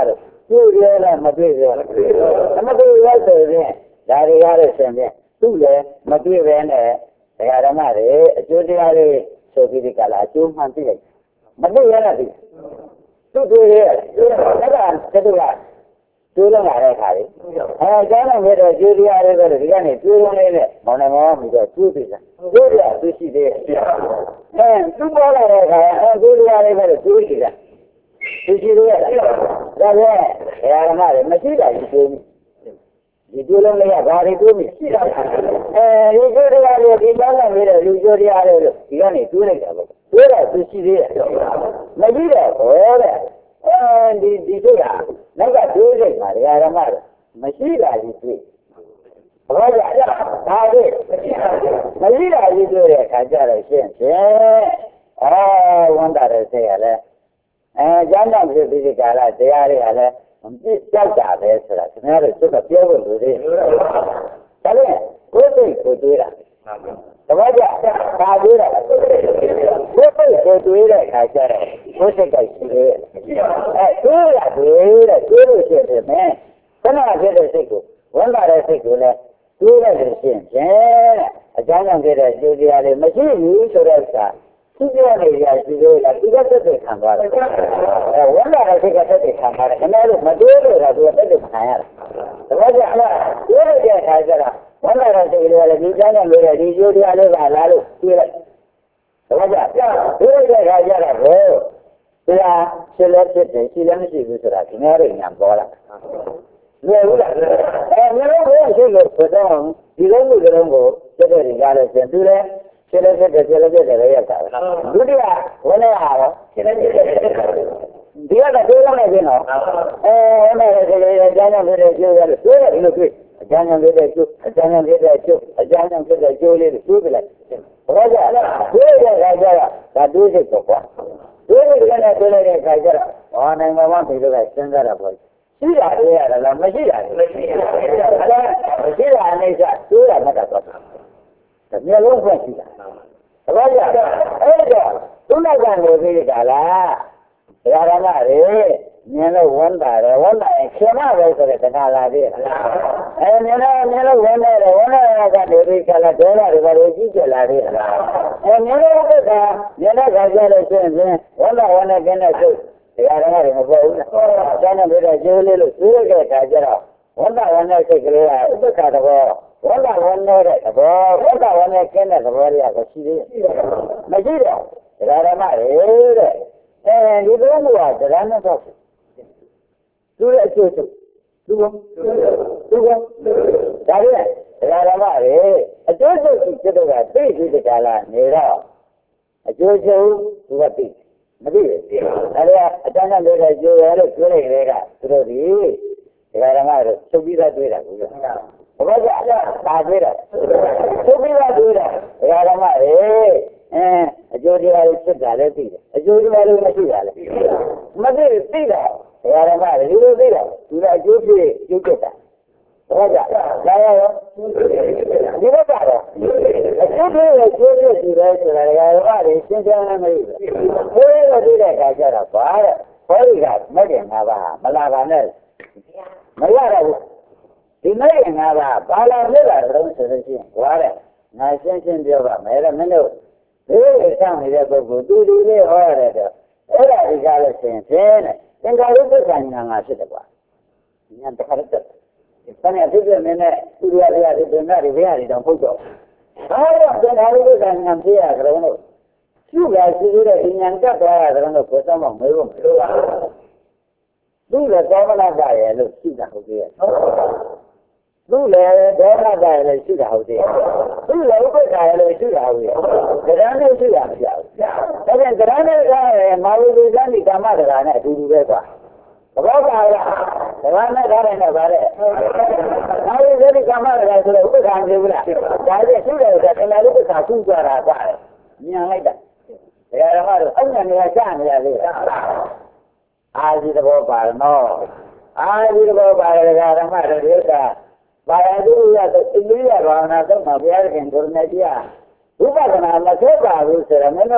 သူ့ရဲလားမတွေ့ရဘူးမတွေ့ရဆိုရင်ဒါတွေရတဲ့ဆင်ဖြင့်သူ့လည်းမတွေ့ပဲနဲ့ဒကာဓမ္မတွေအကျိုးတရားလေးဆိုပြီးဒီကလာအကျိုးမှန်သိလိုက်မတွေ့ရလားသူတွေ့ရအဲ့ဒါတူကကျိုးလုံးလာတဲ့ခါလေးကျောင်းတော်မြတ်တဲ့ကျိုးတရားလေးဆိုတော့ဒီကနေကျိုးလုံးလေးနဲ့မောင်နှမောပြီးတော့ကျိုးပြီလားကျိုးရသူရှိသေးတယ်သူပေါ်လာတဲ့ခါကျိုးတရားလေးပဲကျိုးရှိတာသူရှိသေးရဲ့ဒါပဲဓမ္မတွေမရှိတာကြီးကျိုးဒီကျိုးလုံးလေးကဘာတွေကျိုးမိရှိတာဒီကျိုးတရားလေးဒီကျောင်းတော်မြတ်တဲ့လူကျိုးတရားလေးလို့ဒီကနေကျိုးလိုက်တာပေါ့ကျိုးတော့သူရှိသေးရဲ့မရှိတော့ဘောတဲ့ဒီတို့ကနောက်ကတွေးလိုက်ပါဒကာဓမ္မတွေမရှိတာကြီးတွေ့ဘာကြဒါတွေမရှိတာကြီးတွေ့တဲ့အခါကျတော့ရှင်းဝန်တာတဲ့ဆေးရလဲကျမ်းတော်ဖြစ်ပြီးဒီကာလတရားတွေကလည်းကြောက်တာပဲဆိုတာခင်ဗျားတို့သူကပြောဖို့လိုသေးတယ်ဒါလည်းကိုယ်စိတ်ကိုတွေးတာတပည့်ကြဒါတွေးတာကိုယ်စိတ်ကိုတွေးတဲ့အခါကျတော့ကိုယ်စိတ်ကရှိတယ်တွေးရတွေးတဲ့တွေးလို့ရှိတယ်မင်းခဏဖြစ်တဲ့စိတ်ကိုဝန်တာတဲ့စိတ်ကိုလည်းတွေးလိုက်လို့ရှိရင်အကြောင်းကြောင့်ဖြစ်တဲ့ကျိုးတရားတွေမရှိဘူးဆိုတဲ့အခါသူပြောနေရရှိသေးတယ်သူကသက်သက်ခံသွားတယ်ဝန်တာတဲ့စိတ်ကသက်သက်ခံသွားတယ်ခင်ဗျားတို့မတွေးလို့တော့သူကသက်သက်ခံရတာတပည့်ကြတွေးလိုက်တဲ့အခါကျတော့ဝန်တာတဲ့စိတ်ကလည်းဒီကြောင်းကြောင့်ဖြစ်တဲ့ဒီကျိုးတရားလေးကလာလို့တွေးလိုက်တပည့်ကြတွေးလိုက်တဲ့အခါကျတော့တရားရှင်းလက်ဖြစ်တယ်ရှင်းလက်မရှိဘူးဆိုတာခင်ဗျားတို့ညာပေါ်လာလွယ်ဘူးလားမျိုးလုံးကိုရှိလို့ဆိုတော့ဒီလုံးကိုတက်တဲ့နေရာလဲကျင်သူလဲရှင်းလက်ဖြစ်တယ်ရှင်းလက်ဖြစ်တယ်လည်းရတာပဲဒုတိယဝန်နဲ့ဟာရောရှင်းလက်ဖြစ်တယ်ဒီကတော့တွေးလို့လည်းပြင်တော့ဝန်နဲ့ဒီအကြောင်းကြောင့်ဖြစ်တဲ့ကျိုးရလို့တွေးတယ်ဒီလိုတွေးအကြောင်းကြောင့်ဖြစ်တဲ့ကျိုးအကြောင်းကြောင့်ဖြစ်တဲ့ကျိုးအကြောင်းကြောင့်ဖြစ်တဲ့ကျိုးလေးတွေးပြလိုက်ဘာကြတွေးရတဲ့အခါကျတော့ဒါတွေးစိတ်တော့ကွာတွေးလို့လည်းတွေးလိုက်တဲ့အခါကျတော့နိုင်ငံမှာဒီလိုကစဉ်းစားတာပေါ့ရှိတာလေရလားမရှိတာလေမရှိတာအိဋ္ဌတွေးတာနဲ့တော့တမျိုးလုံးဖွင့်ရှိတာဘာကြအဲ့တော့သူ့နောက်ကနေပြီးကြလားဓမ္မတွေမြင်လို့ဝန်တာတယ်ဝန်တာရင်ခင်မပဲဆိုတဲ့တခါလာသေးတယ်မြင်လို့ဝန်နေတယ်ဝန်နေကနေပြီးကြလားဒေါ်လာတွေဘာလို့ကြီးကျလာသေးလားမြင်လို့ဘုရားမြင်တဲ့ခါကျလို့ရှိရင်ဝန်နေကင်းတဲ့စိတ်တရားဓမ္မတွေမပေါ်ဘူးလား။ကျန်တဲ့ပြည်ကျိုးလေးလို့သိရတဲ့အခါကျတော့ဝန်နဲ့စိတ်ကလေးကဥပ္ပခါသဘောဝန်နေတဲ့သဘောဝန်နဲ့ကျင်းတဲ့သဘောတွေကရှိသေးတယ်။မရှိတော့တရားဓမ္မတွေတဲ့ဒီလိုမျိုးကတရားနဲ့တော့သူ့ရဲ့အကျိုးသူကဒါရီတရားဓမ္မတွေအကျိုးရှိတဲ့ကသိပြီးတဲ့ကာလနေတော့အကျိုးရှိသူကသိမသိဘူး။ဒါလည်းအတန်းနဲ့လည်းကျိုးရလို့ကျိုးလိုက်တဲ့ကသူတို့ဒီဓမ္မတို့ချုပ်ပြီးသားတွေ့တာကိုပြောတာ။ဘာကြပါတွေ့တာ။ချုပ်ပြီးသားတွေ့တာဓမ္မတွေအကျိုးတရားတွေဖြစ်တာလည်းသိတယ်။အကျိုးတရားတွေမရှိတာလည်းမသိသိတာဓမ္မတွေဒီလိုသိတာသူကအကျိုးဖြစ်ကျိုးဖြစ်တာ။ဘာကြလာရောဒီဘက်ကတော့အကျိုးဖြစ်ကျိုးဖြစ်စီတယ်ဆိုတာဓမ္မတွေရှင်းရှင်းလင်းလင်းမသိဘူး။ဘယ်လိုသိတဲ့အခါကျတော့ဘာလဲဘောရိကမဲ့တယ်ငါးပါးမလာပါနဲ့မရတော့ဘူးဒီမဲ့တယ်ငါးပါးဘာလာဖြစ်လာတော့ဆိုလို့ရှိရင်ဘွားတဲ့ငါရှင်းရှင်းပြောပါမယ်တဲ့မင်းတို့ဒီလိုဆောင်နေတဲ့ပုဂ္ဂိုလ်သူဒီလေးဟောရတဲ့တော့အဲ့ဒါဒီကားလို့ရှင်ဖြင့်တဲ့သင်္ကာရုပ္ပကညာငါဖြစ်တယ်ကွာညာတခါတည်းဆန်းရဖြစ်တဲ့မင်းနဲ့သူရရတဲ့ဒုနာတွေဘယ်ရည်တော့ပုတ်တော့ဘာလို့သင်္ကာရုပ္ပကညာဖြစ်ရကြတော့သူ့ကရှိတဲ့ဉာဏ်တက်သွားတာကတော့ကိုယ်ဆောင်မမေးဖို့မလိုပါဘူးသူလည်းသောမနာပါရဲ့လို့ရှိတာဟုတ်သေးရဲ့သူလည်းဒေါမနာပါရဲ့လို့ရှိတာဟုတ်သေးရဲ့သူလည်းဥပ္ပခါရဲ့လို့ရှိတာဟုတ်ရဲ့တရားနဲ့ရှိတာမပြောဘူးဒါပြန်တရားနဲ့ကမာဝိဇ္ဇာနိကာမတရားနဲ့အတူတူပဲကွာဘောပါလားတရားနဲ့ထားတယ်နဲ့ဗါတဲ့မာဝိဇ္ဇာနိကာမတရားဆိုတော့ဥပ္ပခါမဖြစ်ဘူးလားဒါနဲ့ရှိတယ်ကတလားဥပ္ပခါဆူကြတာကွာမြင်လိုက်တာဓမ္မတို့အဉာဏ်တွေကကြားနေရလေအာဇီတဘောပါနော်အာဇီတဘောပါတယ်ဓမ္မတို့ဒီကဘာယသူရတဲ့အိန္ဒိယဘာဝနာတော့မှာဘုရားခင်ကိုရနေကြဥပဒနာမဆက်ပါဘူးဆိုတော့မင်းတို့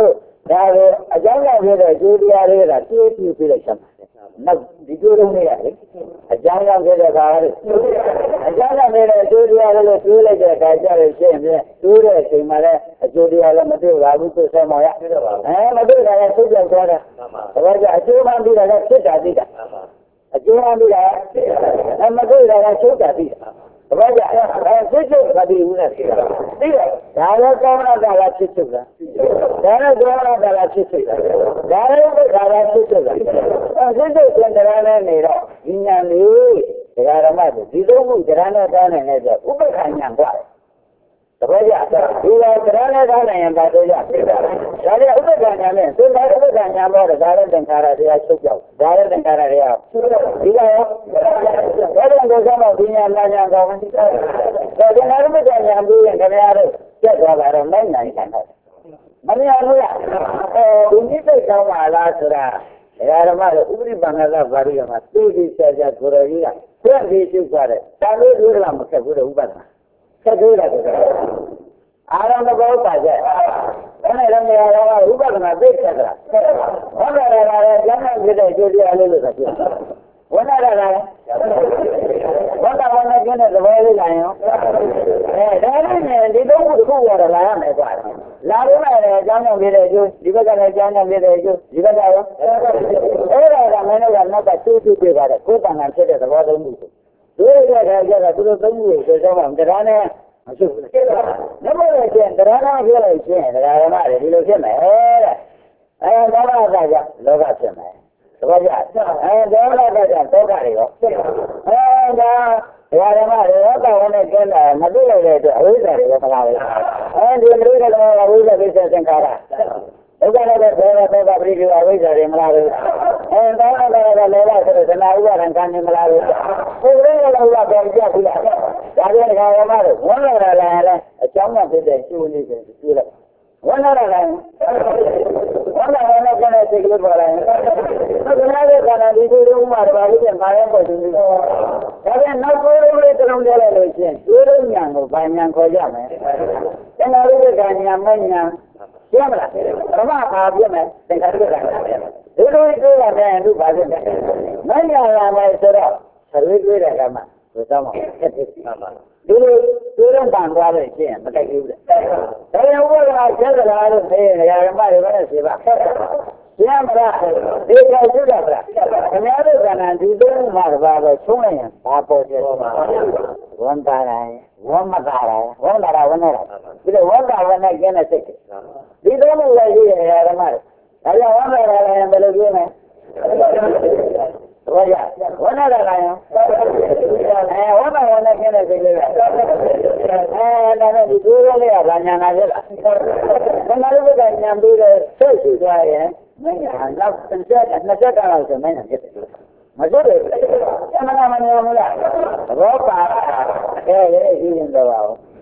ဒါပဲအကြောင်းကြောင့်ဖြစ်တဲ့ကျိုးတရားတွေကတွေးကြည့်ပြီးတော့ချက်ပါတယ်။နောက်ဒီကျိုးလုံးတွေကလေအကြောင်းကြောင့်ဖြစ်တဲ့ခါလေအကြောင်းကြောင့်ဖြစ်တဲ့ကျိုးတရားတွေလို့တွေးလိုက်တဲ့အခါကျတော့ရှင်းပြတွေးတဲ့အချိန်မှာလည်းအကျိုးတရားလည်းမတွေ့ပါဘူးသူဆက်မောရမတွေ့တာလည်းသိကြသွားတာ။ဒါကြောင့်အကျိုးမှပြီးတာလည်းဖြစ်တာသိတာအကျိုးမှပြီးတာမတွေ့တာလည်းချုပ်တာသိတာ။ဘာကြောင့်ဖြစ်ချုပ်မပြီးဘူးနဲ့သိတာသိတယ်ဒါလည်းကောင်းတာကဖြစ်ချုပ်တာဒါလည်းကောင်းတာကဖြစ်ချုပ်တာဒါလည်းဒါလည်းဖြစ်ချုပ်တာဖြစ်ချုပ်တဲ့တရားနဲ့နေတော့ဒီညာလေးတရားဓမ္မတွေဒီလိုမှုတရားနဲ့တောင်းနေတဲ့ဆိုဥပ္ပခဏညာกว่าတပည့်ကြဒီလိုတရားနဲ့တောင်းနေရင်ပါတော့ကြဖြစ်တာဒါလည်းဥပ္ပခဏညာနဲ့သိတဲ့ဥပ္ပခဏညာပေါ်ဒါလည်းသင်္ခါရတရားချုပ်ကြောက်ဒါလည်းသင်္ခါရတရားဒီလိုရောဘယ်တော့ကိုဆောင်တော့ဒီညာလာညာကောင်းတယ်ဒါကလည်းဥပ္ပခဏညာပြီးရင်တရားတွေကျက်သွားတာတော့နိုင်နိုင်တယ်မမြင်ဘူးလားဒီနိစ္စကောင်းပါလားဆိုတာဓမ္မတို့ဥပရိပန္နကဘာရိယမှာသိသိချာချာကိုယ်တော်ကြီးကပြည့်စုံကျုပ်ကြတယ်တာလို့ပြောတာမခက်ဘူးလေဥပဒနာဆက်သေးတာအာရမဘောပါကြအဲ့ဒါလည်းနေရာကဥပဒနာသိခက်တာဟုတ်တယ်လားကျမ်းစာဖြစ်တဲ့ကျိုးတရားလေးလို့ဆိုပြဝန်နာတာလည်းဝန်တာဝန်နဲ့ကျင်းတဲ့သဘောလေးလာရင်ဒါနဲ့ဒီတော့ခုတစ်ခုရတော့လာရမယ်ကွာလာလို့လည်းအကြောင်းကြောင့်ဖြစ်တဲ့အကျိုးဒီဘက်ကလည်းအကြောင်းကြောင့်ဖြစ်တဲ့အကျိုးဒီဘက်ကရောအဲ့ဒါကမင်းတို့ကနောက်ကကျိုးကျိုးပြပါတယ်ကိုယ်တန်ခံဖြစ်တဲ့သဘောသုံးခုတို့ရတဲ့အခါကျတော့သူတို့သုံးခုကိုဆိုတော့မှတရားနဲ့မရှိဘူးနမောရဲ့ကျင့်တရားနဲ့ပြောလိုက်ချင်းတရားဓမ္မတွေဒီလိုဖြစ်မယ်တဲ့ဒေါသကလောဘဖြစ်မယ်သဘောကျဒေါသကတောကတွေရောဒါဓမ္မတွေရောတာဝန်နဲ့ကျင်းတာမသိလိုက်တဲ့အတွက်အဝိဇ္ဇာတွေရောမလာဘူးဒီမလို့ကတော့အဝိဇ္ဇာကိစ္စသင်္ခါရဒုက္ခလည်းပဲဘောပရိဒီဝအဝိဇ္ဇာတွေမလာဘူးတောင်းတော့လည်းလောဘဆိုတဲ့သနာဥပါဒံကံနေမလာဘူးကိုယ်လည်းလောဘပေါ်ပြဘူးလားဒါပြန်ဓမ္မတို့ဝန်လာလည်းအကြောင်းကြောင့်ဖြစ်တဲ့ကျိုးလေးတွေကြည့်လိုက်ဝန်လာလည်းဝန်လာလည်းကျတဲ့စိတ်ကလေးပေါ်လာရင်သနာရဲ့ကံဒီလိုဥမာတော်လေးနဲ့မာရပေါ်သူဒါပြန်နောက်ကိုယ်လေးတုံးကြလိုက်လို့ချင်းကျိုးလုံးညာကိုဗာညာခေါ်ကြမယ်သနာရဲ့ကံညာမညာပြမလားဓမ္မပါပြမယ်သင်္ခါရကံဒီလိုတွေ့ရတဲ့လူပါဖြစ်တယ်မညာလာမယ်ဆိုတော့သတိတွေ့တဲ့ကမှဘယ်တော့မှဖြစ်ဖြစ်ပါပါဒီလိုတွေ့ရပန်သွားလို့ရှိရင်မတိုက်ဘူးလေဒါရင်ဥပဒေကကျက်လာလို့နေရဓမ္မတွေပဲရှိပါကျမ်းမလားဒီကကျုပ်တာဗျာခင်ဗျားတို့ကလည်းဒီသုံးမှာပါတော့ချုံးလိုက်ရင်ဘာပေါ်ကျတော့ဝန်တာတိုင်းဝန်မတာတိုင်းဝန်လာတာဝန်နေတာဒီလိုဝန်တာဝန်နဲ့ကျင်းတဲ့စိတ်ဒီသုံးလို့လည်းရှိရဓမ္မတွေဒါကြောင့်ဝန်လာတာလည်းဘယ်လိုပြောမလဲဘောရဝန်လာတာလည်းဝန်တာဝန်နဲ့ကျင်းတဲ့စိတ်လေးပဲဒါနဲ့ဒီကိုယ်လေးကဘာညာနာဖြစ်လားခဏလေးကညာပြီးတော့စိတ်ရှိသွားရင်မင်းကနောက်20လောက်ဆိုမင်းကဖြစ်တယ်မဖြစ်ဘူးအမှန်ကမနေဘူးလားသဘောပါအဲဒီရင်တော့